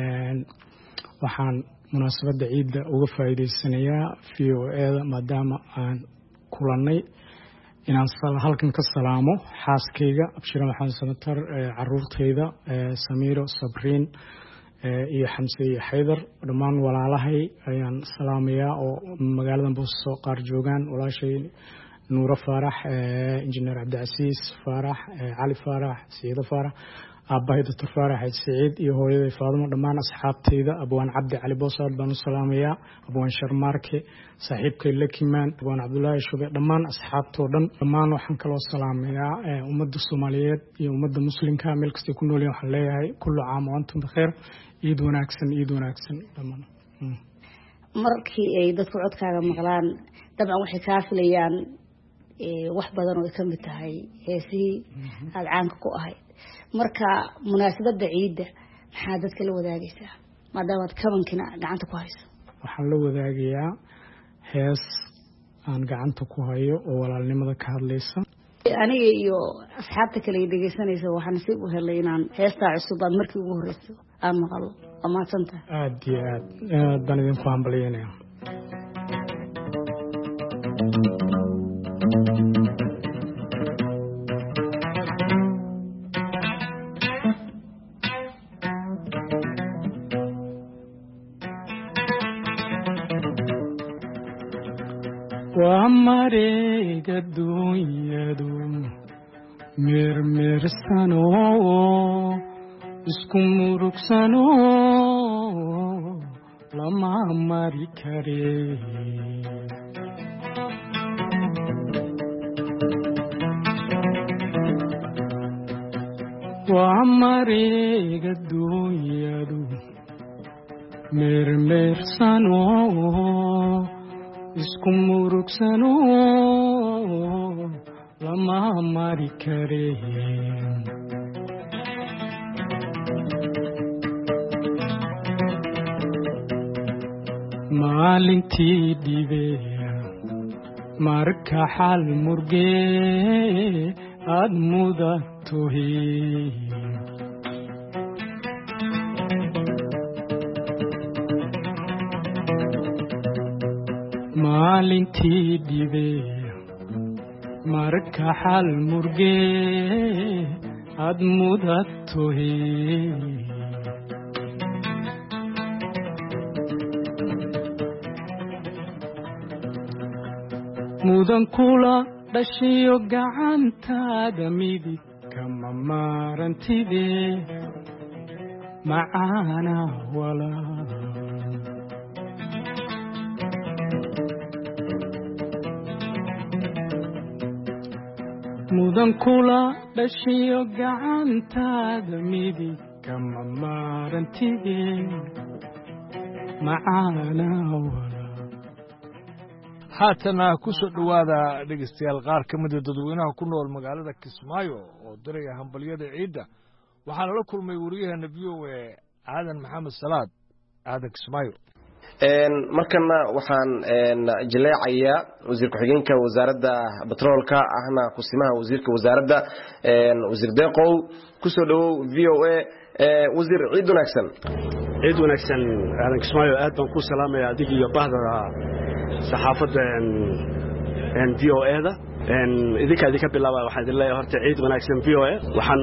waxaan munaasabadda ciidda uga faa'iidaysanayaa v o a-da maadaama aan kulannay inaan halkan ka salaamo xaaskayga abshira maxamed sanatar caruurtayda samiiro sabriin iyo xamse iyo xaydar dhammaan walaalahay ayaan salaamayaa oo magaalada boosaaso qaar joogaan walaashay nuuro faarax injineer cabdicasiis faarax cali faarax siciido faarax aabbahay doctor faarax siciid iyo hooyaday faadumo dhammaan asxaabtayda abwaan cabdi cali boosaad baan u salaamayaa abwaan sharmaarke saaxiibkay lakimaan abwaan cabdulaahi shube dhammaan asxaabtoo dhan dhammaan waxaan kaloo salaamayaa ummadda soomaaliyeed iyo ummadda muslimka meel kastay ku noolyihin waxaan leeyahay kullu caam wa antum bikheer ciid wanaagsan ciid wanaagsan dhammaan markii ay dadku codkaaga maqlaan dabcan waxay kaa filayaan wax badan oo ay ka mid tahay heesihii aada caanka ku ahayd marka munaasabadda ciidda maxaa dadka la wadaagaysaa maadaamaad kabankina gacanta ku hayso waxaan la wadaagayaa hees aan gacanta ku hayo oo walaalnimada ka hadlaysa aniga iyo asxaabta kale ay dhegeysanaysa waxaa nasiib u helay inaan heestaa cusub aad markii ugu horeyso aan maqalo waa mahadsantahay aada iyo aad aad baan idinku hambalyeynaya waa mareega dunyadu mirmirsano isku murugsano lama mari kare waa mareega dunyadu mirmirsano isku murugsano lama mari kare maalintii dhibeya marka xal murgee aad mudatohe maalintii dhibeya marka xal murgee aad mudatohe mudan kula dhashiyo gacantaada midig kama maarantide macaana walaa mudan kula dhashiyo gacantaada midig kama maarantide macaana walaa haatana ku soo dhowaada dhegeystayaal qaar ka mida dadweynaha ku nool magaalada kismaayo oo diraya hambalyada ciidda waxaana la kulmay wariyaheena v o a aadan maxamed salaad aadan kismaayo markana waxaan jaleecayaa wasiir ku-xigeenka wasaaradda batroolka ahna kusimaha wasiirka wasaaradda wasiir deeqow kusoo dhawow v o a wasiir ciid wanaagsan ciid wanaagsan aadan kismaayo aad baan ku salaamaya adiga iyo bahda saxaafadda v o a-da idinka idinka bilaaba waxaan idin leeyahay horta ciid wanaagsan v o a waxaan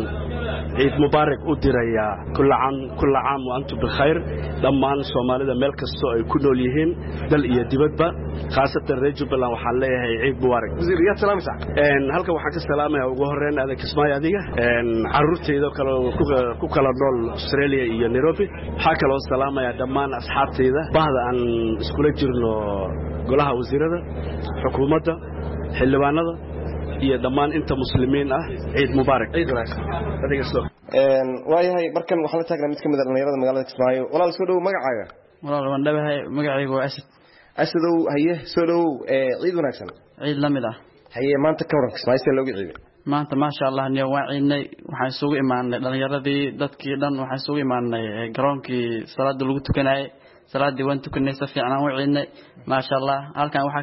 ciid mubaarak u dirayaa kulla caam kulla caam wa antum bikhayr dhammaan soomaalida meel kastoo ay ku nool yihiin dal iyo dibadba khaasatan reer jubbaland waxaan leeyahay ciid mubaarak wasiir yaad salaamaysaa halkan waxaan ka salaamayaa ugu horreyn aadan kismaayo adiga carruurtayda kale ku kala nool australia iyo nairobi waxaa kaloo salaamayaa dhammaan asxaabtayda bahda aan iskula jirno golaha wasiirada xukuumadda xildhibaanada iyo dhammaan inta muslimiin ah ciid mubaarak ciid wanaagsan adiga soo een waayahay markan waxaan la taagnaa mid kamid ah dhalinyarada magaalada Kismaayo walaal soo dhaw magacaaga walaal waan dhabahay magacaygu waa Asad Asadow haye soo dhaw ee ciid wanaagsan ciid lamid ah haye maanta ka waran Kismaayo see loogu ciiday maanta ma sha Allah niyo waan ciidnay waxaan isugu imaanay dhalinyaradii dadkii dhan waxaan isugu imaanay garoonkii salaada lagu tukanayay salaadii waan tukanay si fiican aan u ciidnay ma sha Allah halkan waxa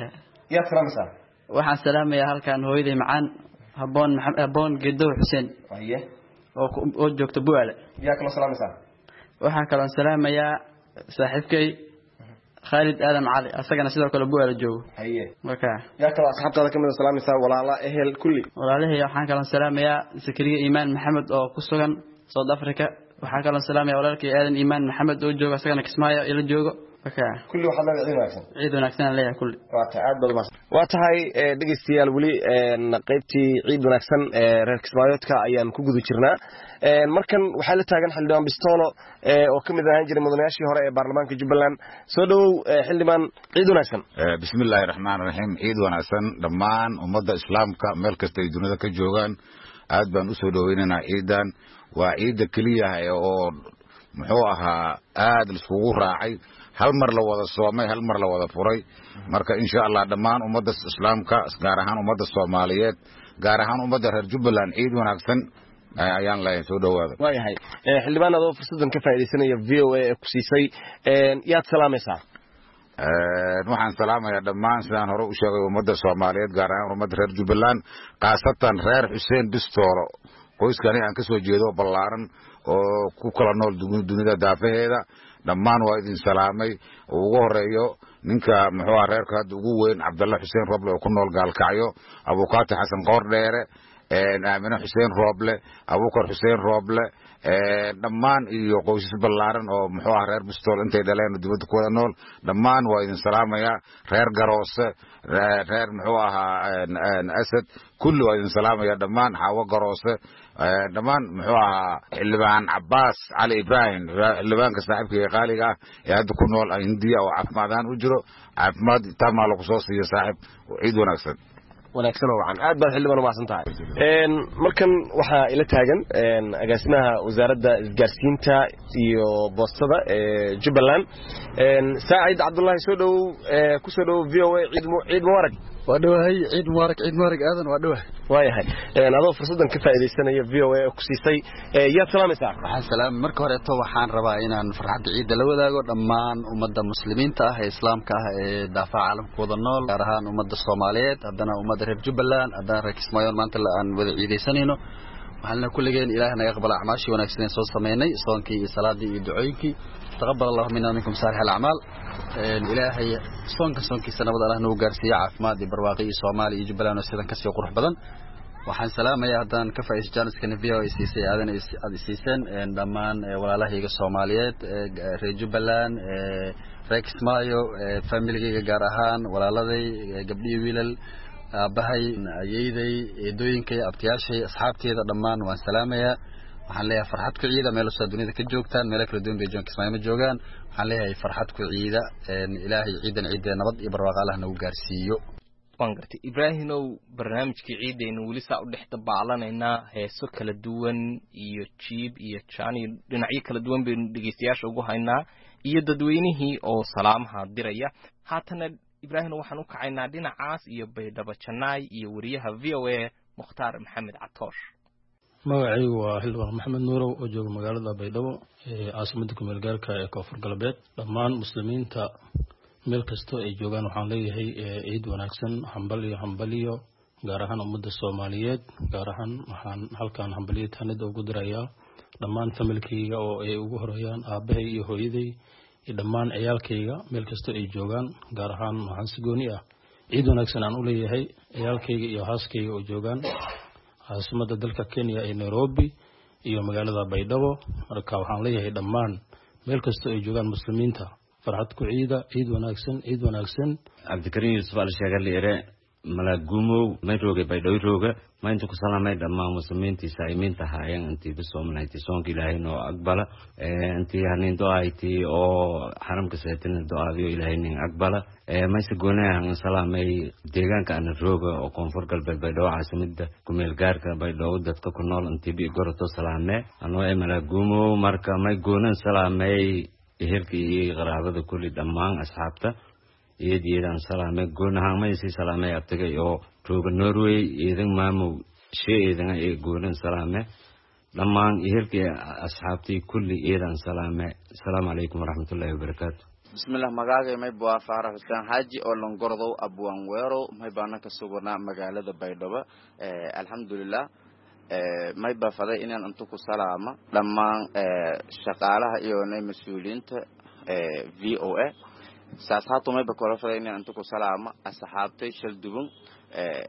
ya salaamsa waxaan salaamayaa halkan hooyaday macaan haboon maxamed haboon geedo xuseen haye oo oo joogto buule yaa kala salaamaysaa waxaan kala salaamayaa saaxiibkay Khalid Adam Ali asagana sidoo kale buule joogo haye marka yaa kala asxaabtada kamid ah salaamaysaa walaala ehel kulli walaalahay waxaan kala salaamayaa Zakariya Iimaan Maxamed oo ku sugan South Africa waxaan kala salaamayaa walaalkay Aadan Iimaan Maxamed oo jooga asagana Kismaayo ila joogo kulli waxaad leedahay ciid wanaagsan ciid wanaagsan leeyahay kulli waa tahay aad baad mahadsan waa tahay dhageystayaal wali qaybtii ciid wanaagsan ee reer Kismaayoodka ayaan ku guda jirnaa markan waxaa la taagan xildhibaan Bistoolo oo kamid ahaan jiray mudanayaashii hore ee baarlamaanka Jubbaland soo dhawow xildhibaan ciid wanaagsan bismillaahir rahmaanir rahiim ciid wanaagsan dhammaan ummadda islaamka meel kasta ay dunida ka joogaan aad baan u soo dhaweynaynaa ciidan waa ciida kaliya oo muxuu ahaa aad iskugu raacay hal mar la wada soomay hal mar la wada furay marka insha Allah dhammaan ummadda islaamka gaar ahaan ummadda Soomaaliyeed gaar ahaan ummadda reer Jubbaland ciid wanaagsan ayaan la soo dhawaado waayahay xildhibaanada oo fursadan ka faa'iideysanaya V O A ee ku siisay yaad salaamaysaa ee waxaan salaamayaa dhammaan sidaan hore u sheegay ummadda Soomaaliyeed gaar ahaan ummadda reer Jubbaland qaasatan reer Xuseen Bistoolo qoyskani aan ka soo jeedo ballaaran oo ku kala nool dunida daafaheeda dhammaan waa idin salaamay ugu horeeyo ninka muxuu ah reerka hadda ugu weyn Cabdulla Xuseen Roble oo ku nool Gaalkacyo Abukaati Xasan Qoordheere ee Aamina Xuseen Roble Abukar Xuseen Roble ee dhammaan iyo qoysas ballaaran oo muxuu ah reer Bistool intay dhaleen dibadda ku wada nool dhammaan waa idin salaamaya reer Garoose reer muxuu ahaa Asad kulli waa idin salaamaya dhammaan Xaawo Garoose dhammaan muxuu ahaa xildhibaan Cabbaas Cali Ibrahim xildhibaanka saaxiibkay qaaliga ah ee hadda ku nool Hindiya oo caafimaadaan u jiro caafimaad taama lagu soo siiyo saaxiib ciid wanaagsan wanaagsan oo wacan aad baad xildhibaan u mahadsan tahay een markan waxa ila taagan een agaasimaha wasaaradda isgaarsiinta iyo boostada ee Jubbaland een Saacid Cabdullaahi soo dhaw ee ku soo dhaw V O A ciid ciid mubarak waa dhawahay ciid mubarak ciid mubarak aadan waa dhawahay waayahay een adoo fursadan ka faa'iideysanaya V O A ku siisay ee yaa salaamaysaa waxaan salaam marka hore to waxaan rabaa inaan farxadda ciid la wadaago dhammaan ummadda muslimiinta ah ee islaamka ah ee daafaca caalamka wada nool gaar ahaan ummadda Soomaaliyeed haddana ummadda reer Jubbaland haddana reer Kismaayo maanta la aan wada ciideysanayno waxaan kulligeen Ilaahay naga aqbal acmaashii wanaagsan ee soo sameynay soonkii iyo salaadii iyo ducooyinkii taqabbal Allahu minna minkum saalih al-a'maal Ilaahay soonka soonkiisa nabad Allah noo gaarsiiyo caafimaad iyo barwaaqo iyo Soomaali iyo Jubbaland oo sidan ka sii qurux badan waxaan salaamayaa haddaan ka faa'iido jaaniskan V O A siisay aadan aad siiseen dhammaan walaalahayga Soomaaliyeed reer Jubbaland reer Kismaayo familigayga gaar ahaan walaaladay gabdhiyo wiilal aabahay ayeeday eedooyinkay abtiyaashay asxaabteeda dhammaan waan salaamayaa waxaan leeyahay farxad ku ciida meel soo dunida ka joogtaan meel kala duwan bay joogtaan Kismaayo ma joogaan waxaan leeyahay farxad ku ciida ilaahay ciidan ciidan nabad iyo barwaaqo Allah nagu gaarsiiyo waan gartay Ibraahimow barnaamijkii ciidayna wali saa u dhex dabaalanayna heeso kala duwan iyo jiib iyo jaan iyo dhinacyo kala duwan baynu dhageystayaasha ugu haynaa iyo dadweynihii oo salaamaha diraya haatana Ibraahimow waxaan u kacaynaa dhinacaas iyo Baydhabo Janaay iyo wariyaha V O A Mukhtaar Maxamed Catoosh magacaygu waa xildhibaan maxamed nuurow oo jooga magaalada baydhabo ee caasimada kumeel gaarka ee koonfur galbeed dhammaan muslimiinta meel kastoo ay joogaan waxaan leeyahay ciid wanaagsan hambaliyo hambaliyo gaar ahaan ummadda soomaaliyeed gaar ahaan waxaan halkan hambaliyo taanida ugu dirayaa dhammaan familkayga oo ay ugu horeeyaan aabahay iyo hooyaday iyo dhammaan ciyaalkayga meel kastoo ay joogaan gaar ahaan waxaan si gooni ah ciid wanaagsan aan u leeyahay ciyaalkayga iyo haaskayga oo joogaan caasimada dalka Kenya ee Nairobi iyo magaalada Baydhabo marka waxaan leeyahay dhammaan meel kastoo ay joogaan muslimiinta farxad ku ciida ciid wanaagsan ciid wanaagsan Cabdikariim Yusuf al-Sheegaleere malagumow mayrooga Baydhabo rooga maanta ku salaamay dhammaan muslimiinta saayimiinta haayeen intii bisoomalaytii soonka Ilaahay noo aqbala ee intii hanin du'ayti oo xaramka saytin du'aadiyo Ilaahay nin aqbala ee mayse goonayaan salaamay deegaanka aan rooga oo koonfur galbeed Baydhabo caasimada kumeel gaarka Baydhabo dadka ku nool intii bi gorato salaamay anoo ay malagumow marka may goonan salaamay ehelkii qaraabada kulli dhammaan asxaabta eediyadaan salaamay goonahaan maysi salaamay abtagay oo rooga Norway eedan maamu sheedan ay goonan salaamay dhammaan ehelkii asxaabtii kulli eedan salaamay assalaamu alaykum waraxmatullaahi wabarakaatuh bismillah magaaga may baa Faarax Xuseen Xaaji oo Longordo Abwaan Weero may baana ka sugnaa magaalada Baydhabo ee alxamdulillah ee may baa faday inaan inta ku salaama dhammaan ee shaqaalaha iyo mas'uuliyiinta ee V O A saasaato may baa kala faday inaan inta ku salaama asxaabtay shil dubun ee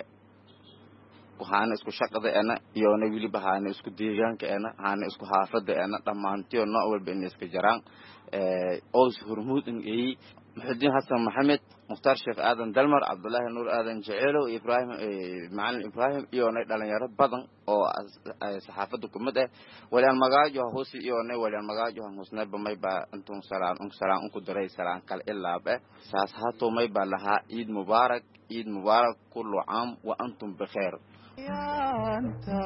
waxaan isku shaqada ana iyo wili bahaana isku deegaanka ana aan isku haafada ana dhamaantii oo nooc walba in iska jaraan ee oo hormuud in ay Muxuddin Xasan Maxamed Muxtaar Sheekh Aadan Dalmar Cabdullaahi Nuur Aadan Jaceelo Ibrahim Macalin Ibrahim iyo nay dhalinyaro badan oo saxaafada kumid ah walaan magaajo hoosi iyo nay walaan magaajo hoosnaba may ba intuu salaan un salaan ku diray salaan kal ilaab ah saas haato may ba laha Eid Mubarak Eid Mubarak kullu aam wa antum bikhair anta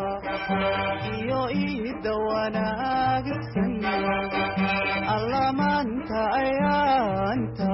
iyo iida wanaagsan alla maanta ayaanta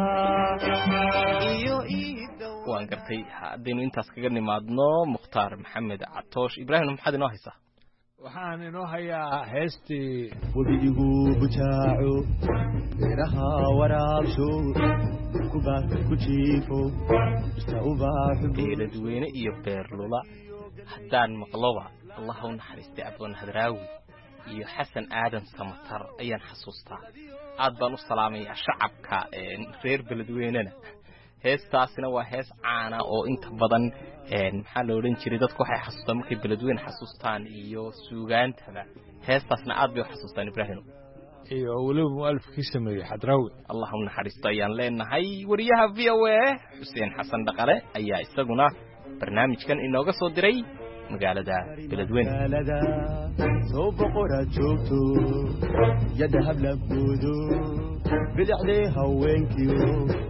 iyo iida waan gartay haddaynu intaas kaga nimaadno Mukhtaar Maxamed Catoosh Ibraahim maxaad inoo haysaa waxaan inoo hayaa heestii wadigu bujaaco beeraha waraabsho kuba ku jiifo istawbaaxu beeladweyne iyo beerlula haddaan maqloba Allah u naxariistay Abdoon Hadraawi iyo Xasan Aadan Samatar ayaan xasuustaa aad baan u salaamayaa shacabka ee reer beeladweynena heestaasina waa hees caana oo inta badan een maxaa loo oran jiray dadku waxay xasuustaan markay beeladweyne xasuustaan iyo suugaantada heestaasna aad bay u xasuustaan Ibraahim iyo waliba mu'alifkii sameeyay Hadraawi Allah u naxariisto ayaan leenahay wariyaha V O A Xuseen Xasan Dhaqale ayaa isaguna barnaamijkan inooga soo diray magaalada beeladweyne soo boqora joogto yada habla guudo bidacday haweenkiyo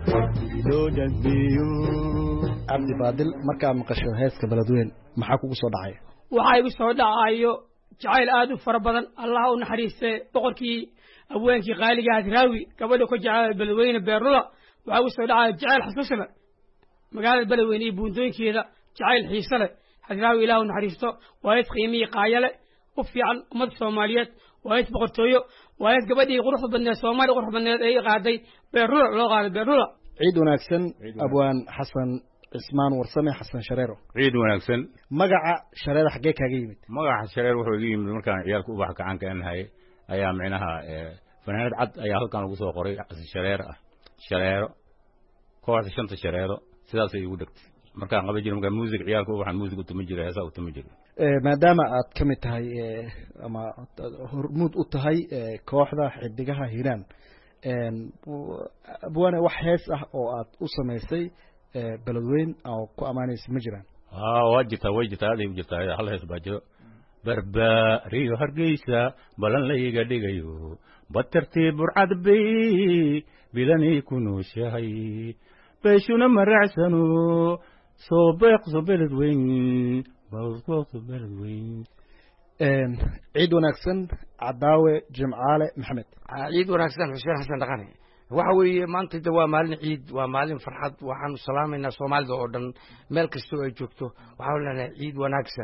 loo dhabiyo Abdi Baadil markaa maqasho heeska beeladweyne maxaa kugu soo dhacay waxa igu soo dhacayo jacayl aad u fara badan Allah u naxariistay boqorkii haweenkii qaaliga Hadraawi gabadha ku jacayl beeladweyne beerlula waxa igu soo dhacay jacayl xasuusana magaalada beeladweyne iyo buundooyinkeeda jacayl xiiso leh Hadraawi Ilaahu naxariisto waa is qiimii qaayale u fiican ummad Soomaaliyeed waa is boqortooyo waa is gabadhii quruxda badneed Soomaali quruxda badneed ay qaaday beerlula loo qaaday beerlula ciid wanaagsan Abwaan Xasan Ismaan Warsame Xasan Shareero ciid wanaagsan magaca Shareero xagee kaaga yimid magaca Shareero wuxuu iga yimid markaan ciyaalku u bax gacan ka anahay ayaa micnaha fanaanad cad ayaa halkan lagu soo qoray Shareero ah Shareero kooxda shanta Shareero sidaas ay ugu dhigtay markaan qaba jiray markaan music ciyaalku waxaan music u tumi jiray heesaa u tumi jiray ee maadaama aad kamid tahay ama hormuud u tahay kooxda xidigaha Hiiraan een abwaane wax hees ah oo aad u sameysay beeladweyne oo ku amaanaysa ma jiraan aa waa jirtaa way jirtaa aad ay u jirtaa hal hees baa jiro barbaariyo hargeysa balan la iga dhigayo batartii burcad bay bilani ku nooshahay beeshuna maracsano soo beeqso beeladweyne bawsqoqso beeladweyne een ciid wanaagsan Cadaawe Jimcaale Maxamed ciid wanaagsan Xuseen Xasan Dhaqane waxa weeye maanta waa maalin ciid waa maalin farxad waxaan salaamaynaa Soomaalida oo dhan meel kasta oo ay joogto waxaan leenahay ciid wanaagsan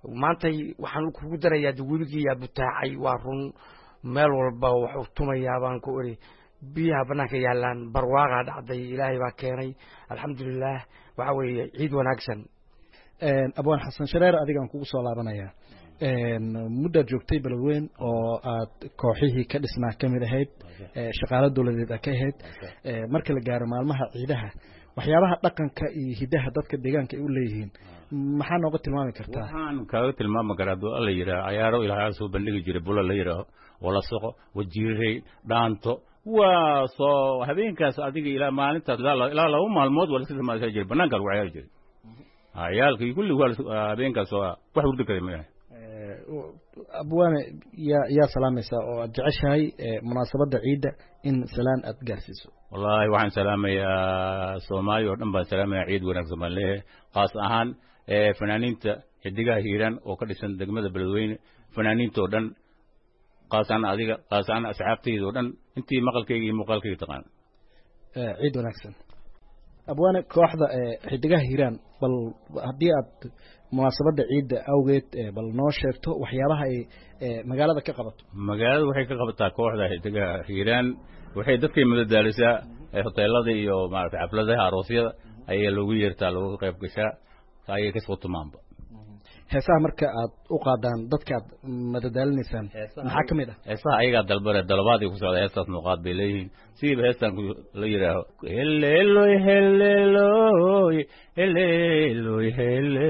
maantay waxaan kugu darayaa dawligiiyaa butaacay waa run meel walba wuxuu tumayaa baan ku iri biyaha bannaanka yaalaan barwaaqaa dhacday ilaahay baa keenay alxamdulilah waxa weeye ciid wanaagsan abwaan xasan shareer adigaan kugu soo laabanayaa muddaad joogtay beledweyn oo aad kooxihii ka dhisnaa ka mid ahayd shaqaalo dowladeed a ka ahayd marka la gaaro maalmaha ciidaha waxyaabaha dhaqanka iyo hidaha dadka deegaanka ay u leeyihiin maxaa nooga tilmaami kartaa waxaan kaaga tilmaami karaa hadduu alla yidhaah cayaaro ilaahay soo bandhigi jiray bula la yidhaaho wala soqo wajiirey dhaanto waa soo habeenkaas adiga ilaa maalintaas ilaa laba maalmood waa laska samaasa jiray banaanka lagu ciyaari jiray ciyaalkii kulli waa habeenkaas waa wax hurdi kara maaha abwaane yaa yaa salaamaysaa oo aad jeceshahay munaasabadda ciidda in salaan aad gaarsiiso wallaahi waxaan salaamayaa soomaaliya oo dhan baan salaamayaa ciid wanaagsan baan leeyahay khaas ahaan fanaaniinta xidigaha hiiraan oo ka dhisan degmada beledweyne fanaaniinta oo dhan khaas ahaan adiga khaas ahaan asxaabtayda oo dhan intii maqalkayga iyo muuqaalkayga taqaan ciid wanaagsan abwaane kooxda xidigaha hiiraan bal haddii aad munaasabadda ciidda awgeed bal noo sheegto waxyaabaha ay magaalada ka qabato magaalada waxay ka qabataa kooxda xidigaha hiiraan waxay dadkay madadaalisaa hoteelada iyo maaragtay xafladaha aroosyada ayaa loogu yeertaa looga qayb gashaa ayay kasoo tumaanba heesaha marka aad u qaadaan dadka aad madadaalinaysaan maxaa ka mid ah heesaha ayagaa dalbare dalabaadii ku socda heestaas nuuqaad bay leeyihiin siiba heestan la yidhaaho heleeloy heleeloy heleeloy hele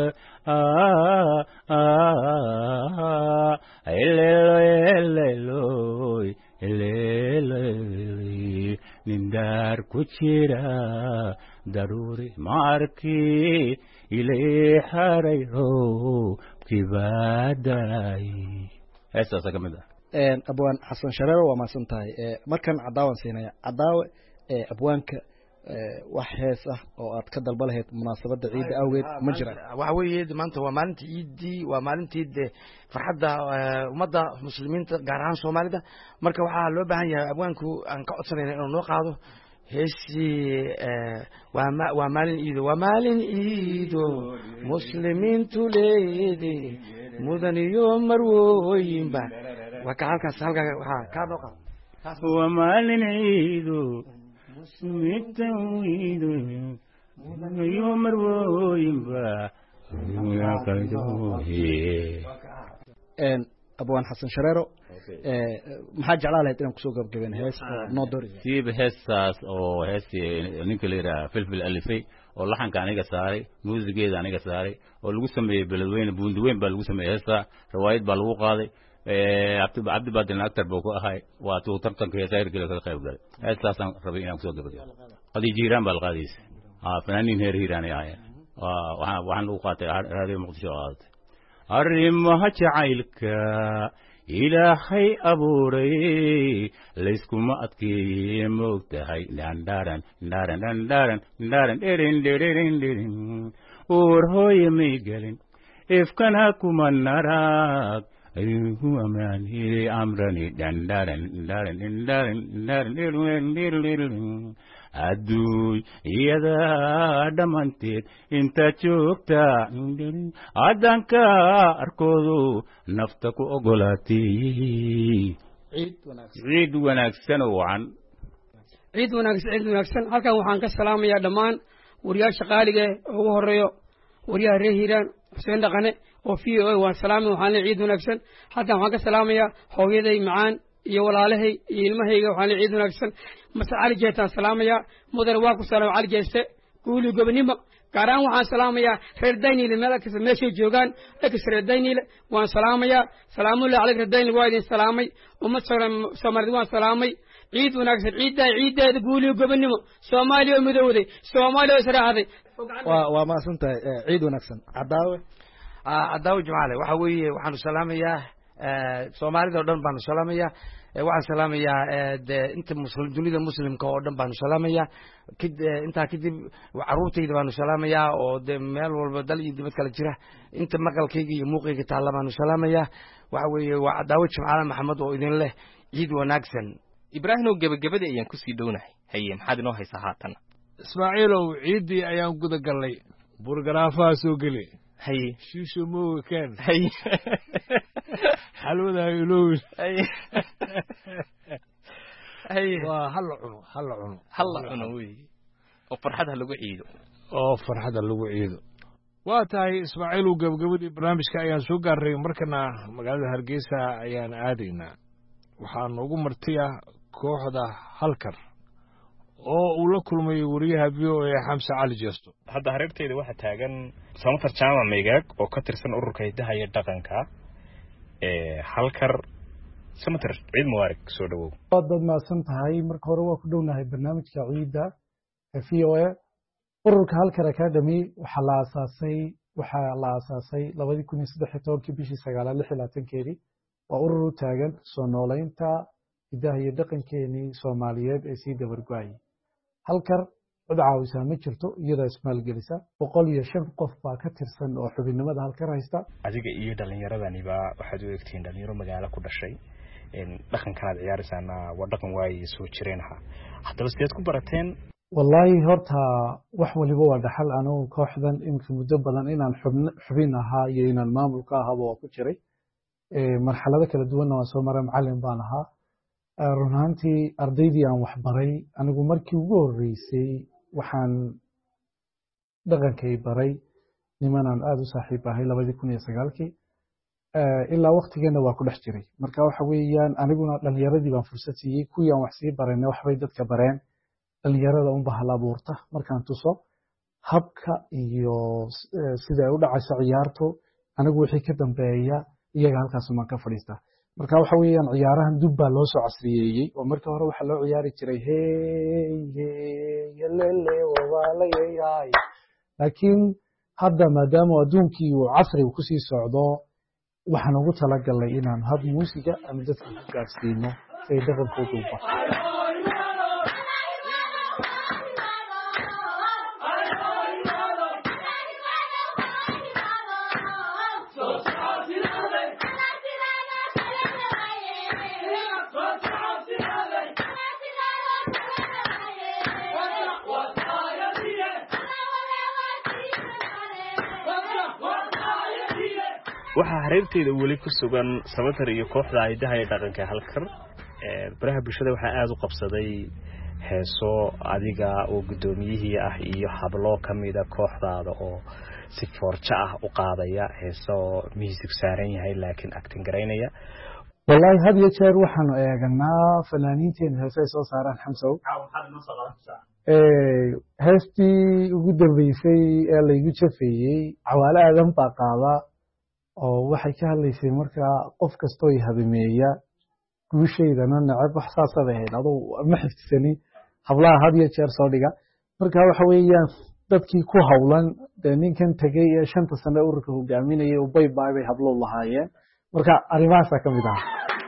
heleeloy heleeloy heleeloy nindaar ku jira daruuri maarki ilay xarayro kibaadaay heestaasa ka mid ah abwaan xasan shareero waa mahadsan tahay markan cadaawan siinaya cadaawe abwaanka wax hees ah oo aad ka dalba lahayd munaasabadda ciidda awgeed ma jiraan waxa weeye maanta waa maalintii ciiddii waa maalintii de farxadda ummadda muslimiinta gaar ahaan soomaalida marka waxaa loo baahan yahay abwaanku aan ka codsanayna inuu noo qaado heesii waa maalin iido waa maalin iido muslimiintu leede mudan iyo marwooyinba waa ka halkaas halkaa waxaa kaa noo qaado waa maalin ciido muslimiinta iido mudan iyo marwooyinba abwaan xasan shareero maxaa jeclaa lahayd inaan kusoo gabagabeyn hees oo noo doori siiba heestaas oo heestii ninka la yidhaha filfil alifay oo laxanka aniga saaray muusigeeda aniga saaray oo lagu sameeyey beledweyne buundiweyn baa lagu sameeyey heestaa riwaayad baa lagu qaaday cabdibadin actor buu ku ahay waa tuu tartanka heesaa hirgela kaga qayb galay heestaasaan rabay inaan kusoo gabagabeyo qadiij hiiraan baa la qaadaysa fanaaniin heer hiiraan ay ahaayeen waxaan lagu qaatay raadiyo muqdisho oo qaadatay arrimaha jacaylka ilaahay abuuray layskuma adkeeye moogtahay dhandharan dhandharan dhandharan dhandharan dherin dherin dherin uur hooye may gelin ifkana kuma narag ayuhu amaani amrani dhandharan dhandharan dhandharan dhandharan dherin dherin dherin adduuy iyadaa dhammaanteed intaad joogtaa haddanka arkoodu nafta ku ogolaatay ciid wanaagsan oo wacan ciid wanaagsan ciid wanaagsan halkan waxaan ka salaamayaa dhammaan wariyaasha qaaliga oo ugu horeeyo wariyaha reer hiiraan xuseen dhaqane oo v o a waan salaamay waxaan leeyahay ciid wanaagsan halkan waxaan ka salaamayaa hooyaday macaan iyo walaalahay iyo ilmahayga waxaan leeyahay ciid wanaagsan mase cali jeestaan salaamayaa mudane waa ku salaamay cali jeeste guuli gobonimo gaar ahaan waxaan salaamayaa reer dayniile meel kasta meeshay joogaan ekas reer dayniile waan salaamayaa salaamullahi caleyk reer dayniile waa idin salaamay ummad soomaaliyed waan salaamay ciid wanaagsan ciiddaa ciiddeeda guuliyo gobonimo soomaaliya oo midowday soomaaliya oo israaxday waa waa mahadsan tahay ciid wanaagsan cadaawe cadaawe jimcaale waxa weeye waxaanu salaamayaa soomaalida oo dhan baanu salaamayaa waxaan salaamayaa de inta muslim dunida muslimka oo dhan baanu salaamayaa intaa kadib caruurtayda baanu salaamayaa oo de meel walba dal iyo dibad kala jira inta maqalkayga iyo muuqayga taalla baanu salaamayaa waxa weeye waa cadaawe jimcaale maxamed oo idin leh ciid wanaagsan ibraahimow gebagabadii ayaan kusii dhownahay haye maxaad inoo haysaa haatan ismaaciilow ciiddii ayaan guda gallay burgaraafaha soo geli hay shiisho mooga keen hay xalwada ilowin hay hay waa hal cuno hal cuno hal cuno wey oo farxada lagu ciido oo farxada lagu ciido waa tahay Ismaaciil oo gabagabadii barnaamijka ayaan soo gaaray markana magaalada Hargeysa ayaan aadaynaa waxaan ugu martiya kooxda halkar oo uu la kulmay wariyaha V O A Xamse Cali Jeesto hadda hareerteeda waxa taagan Samatar Jaamac Meegaag oo ka tirsan ururka hidaha iyo dhaqanka ee halkar Samatar ciid mubarak soo dhawow waad mahadsan tahay marka hore waa ku dhownahay barnaamijka ciida ee V O A ururka halkar academy waxa la aasaasay waxa la aasaasay labadii kun iyo saddex iyo toban bishii sagaalaad lix iyo labaatan waa urur u taagan soo noolaynta hidaha iyo dhaqankeeni Soomaaliyeed ee sii dabar go'ay halkar cid caawisa ma jirto iyada ismaal gelisa boqol iyo shan qof baa ka tirsan oo xubinimada halkar haysta adiga iyo dhalinyaradani ba waxaad u egtiin dhalinyaro magaalo ku dhashay in dhaqankaad ciyaarisaana waa dhaqan waay soo jireenha haddaba sideed ku barateen wallahi horta wax waliba waa dhaxal anu kooxdan imka muddo badan inaan xubin ahaa iyo inaan maamulka ahaa oo ku jiray ee marxalado kala duwan oo soo maray macallin baan ahaa runtii ardaydii aan wax baray anigu markii ugu horeysay waxaan dhaqankay baray nimanaan aad u saaxiib ahay labadii kun iyo sagaalkii ilaa waqtigeena waa ku dhex jiray marka waxa weeyaan aniguna dhalinyaradii baan fursad siiyey kuwii aan wax sii barayna waxbay dadka bareen dhalinyarada unba hal abuurta markaan tuso habka iyo sida ay u dhacayso ciyaartu anigu wixii ka dambeeya iyaga halkaas ma ka fadhiista marka waxa weeyaan ciyaarahan dib baa loo soo casriyeeyay oo markii hore waxa loo ciyaari jiray hey hey lele walaalay laakiin hadda maadaama adduunkii uu casriga ku sii socdo waxaan ugu talagalay inaan hab muusiga ama dadka ku gaarsiino si ay dhaqankooda u barto waxa hareerteeda wali ku sugan Samatar iyo kooxda hidaha iyo dhaqanka halkar ee baraha bulshada waxa aad u qabsaday heeso adiga oo gudoomiyihii ah iyo hablo kamida kooxdaada oo si forja ah u qaadaya heeso music saaran yahay laakiin acting gareynaya wallahi had iyo jeer waxaan eeganaa fanaaniinteen heesay soo saaraan Xamsow ee heestii ugu dambeysay ee la igu jafeeyay cawaale aadan baa qaada oo waxay ka hadlaysay marka qof kasto ay habemeeya guusheedana nacab wax saasada ahayd adoo ma xifdisani hablaha had iyo jeer soo dhiga marka waxa weeyaan dadkii ku hawlan ninkan tagay ee shanta sano ururka hogaaminayay oo bay bay hablo lahaayeen marka arrimahaas ka mid ah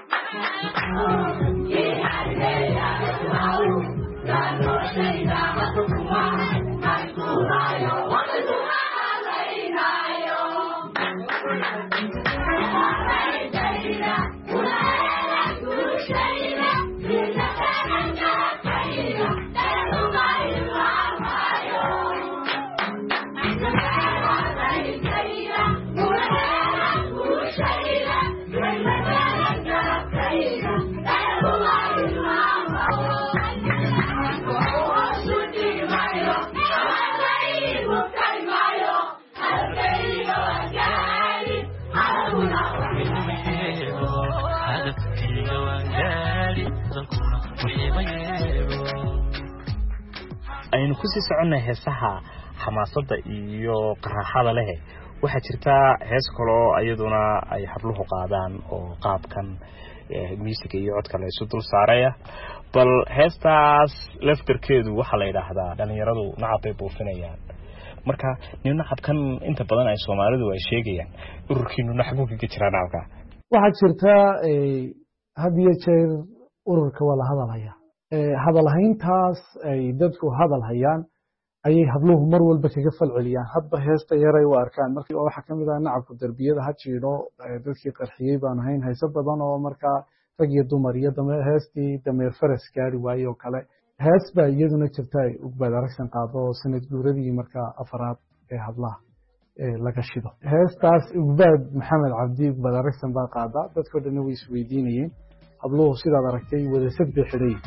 aynu ku sii soconay heesaha xamaasada iyo qaraxada leh waxa jirta hees kale oo ayaduna ay habluhu qaadaan oo qaabkan music iyo codka la isku dul saaraya bal heestaas laftarkeedu waxa la yiraahdaa dhalinyaradu nacab bay buufinayaan marka nin nacabkan inta badan ay Soomaalidu ay sheegayaan ururkiinu naxbu ka jiraan halka waxa jirta had iyo jeer ururka wala hadalaya hadal hayntaas ay dadku hadal hayaan ayay habluhu mar walba kaga falceliyaan hadba heesta yaray u arkaan markii waxa kamid ah nacabku darbiyada ha jiiro dadkii qarxiyay baan ahayn hayso badan oo marka rag iyo dumar iyo dameer heestii dameer faras gaari waayo kale hees baa iyaduna jirta u badarasan qaado sanad guuradii marka afraad ee hablaha laga shido heestaas ugbaad maxamed cabdi badaragsan baa qaadaa dadkoo dhanna way isweydiinayeen habluhu sidaad aragtay wadasad bay xidhay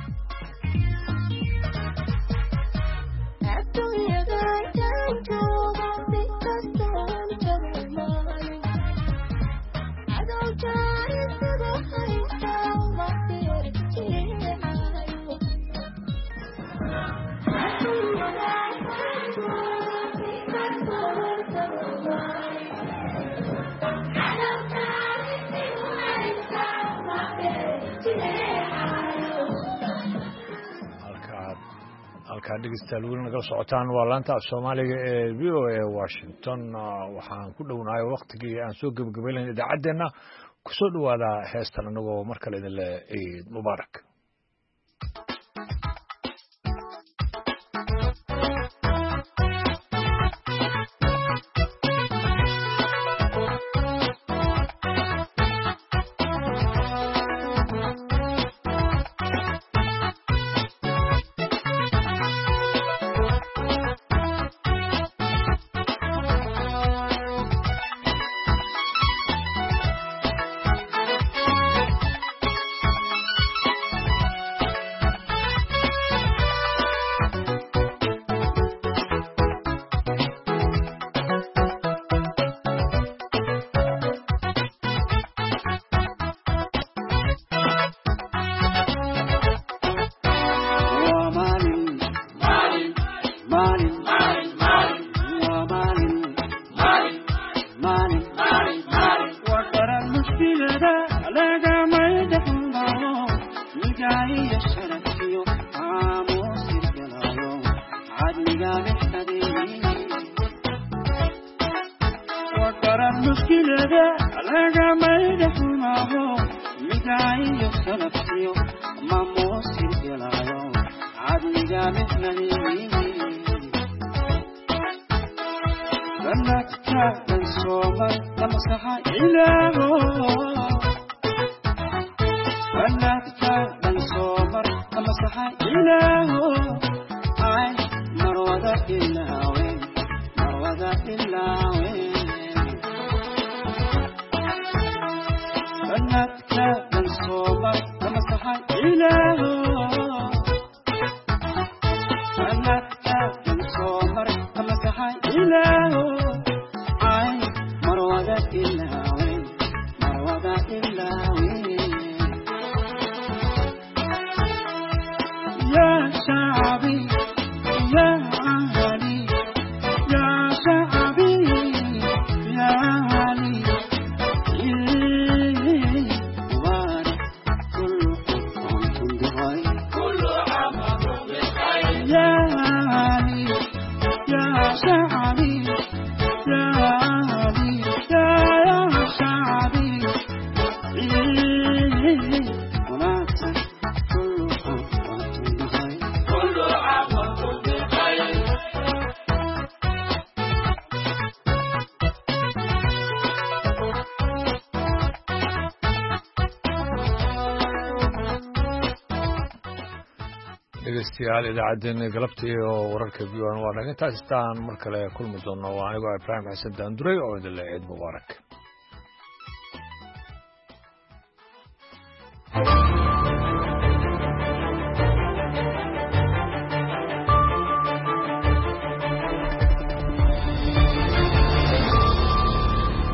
halkaa dhegeystayaal weli nagala socotaan waa laanta af soomaaliga ee v o a washington waxaan ku dhownahay waktigii aan soo gebagabaylayn idaacaddeenna kusoo dhawaada heestan anagoo mar kale idin leh ciid mubaarak dhegeystayaal idaacaddeenna galabtii oo wararka v o a waa dhagintaas istaan mar kale kulmi doonno waa anigoo ibraahim xasan daanduray oo idin leh ciid mubaarak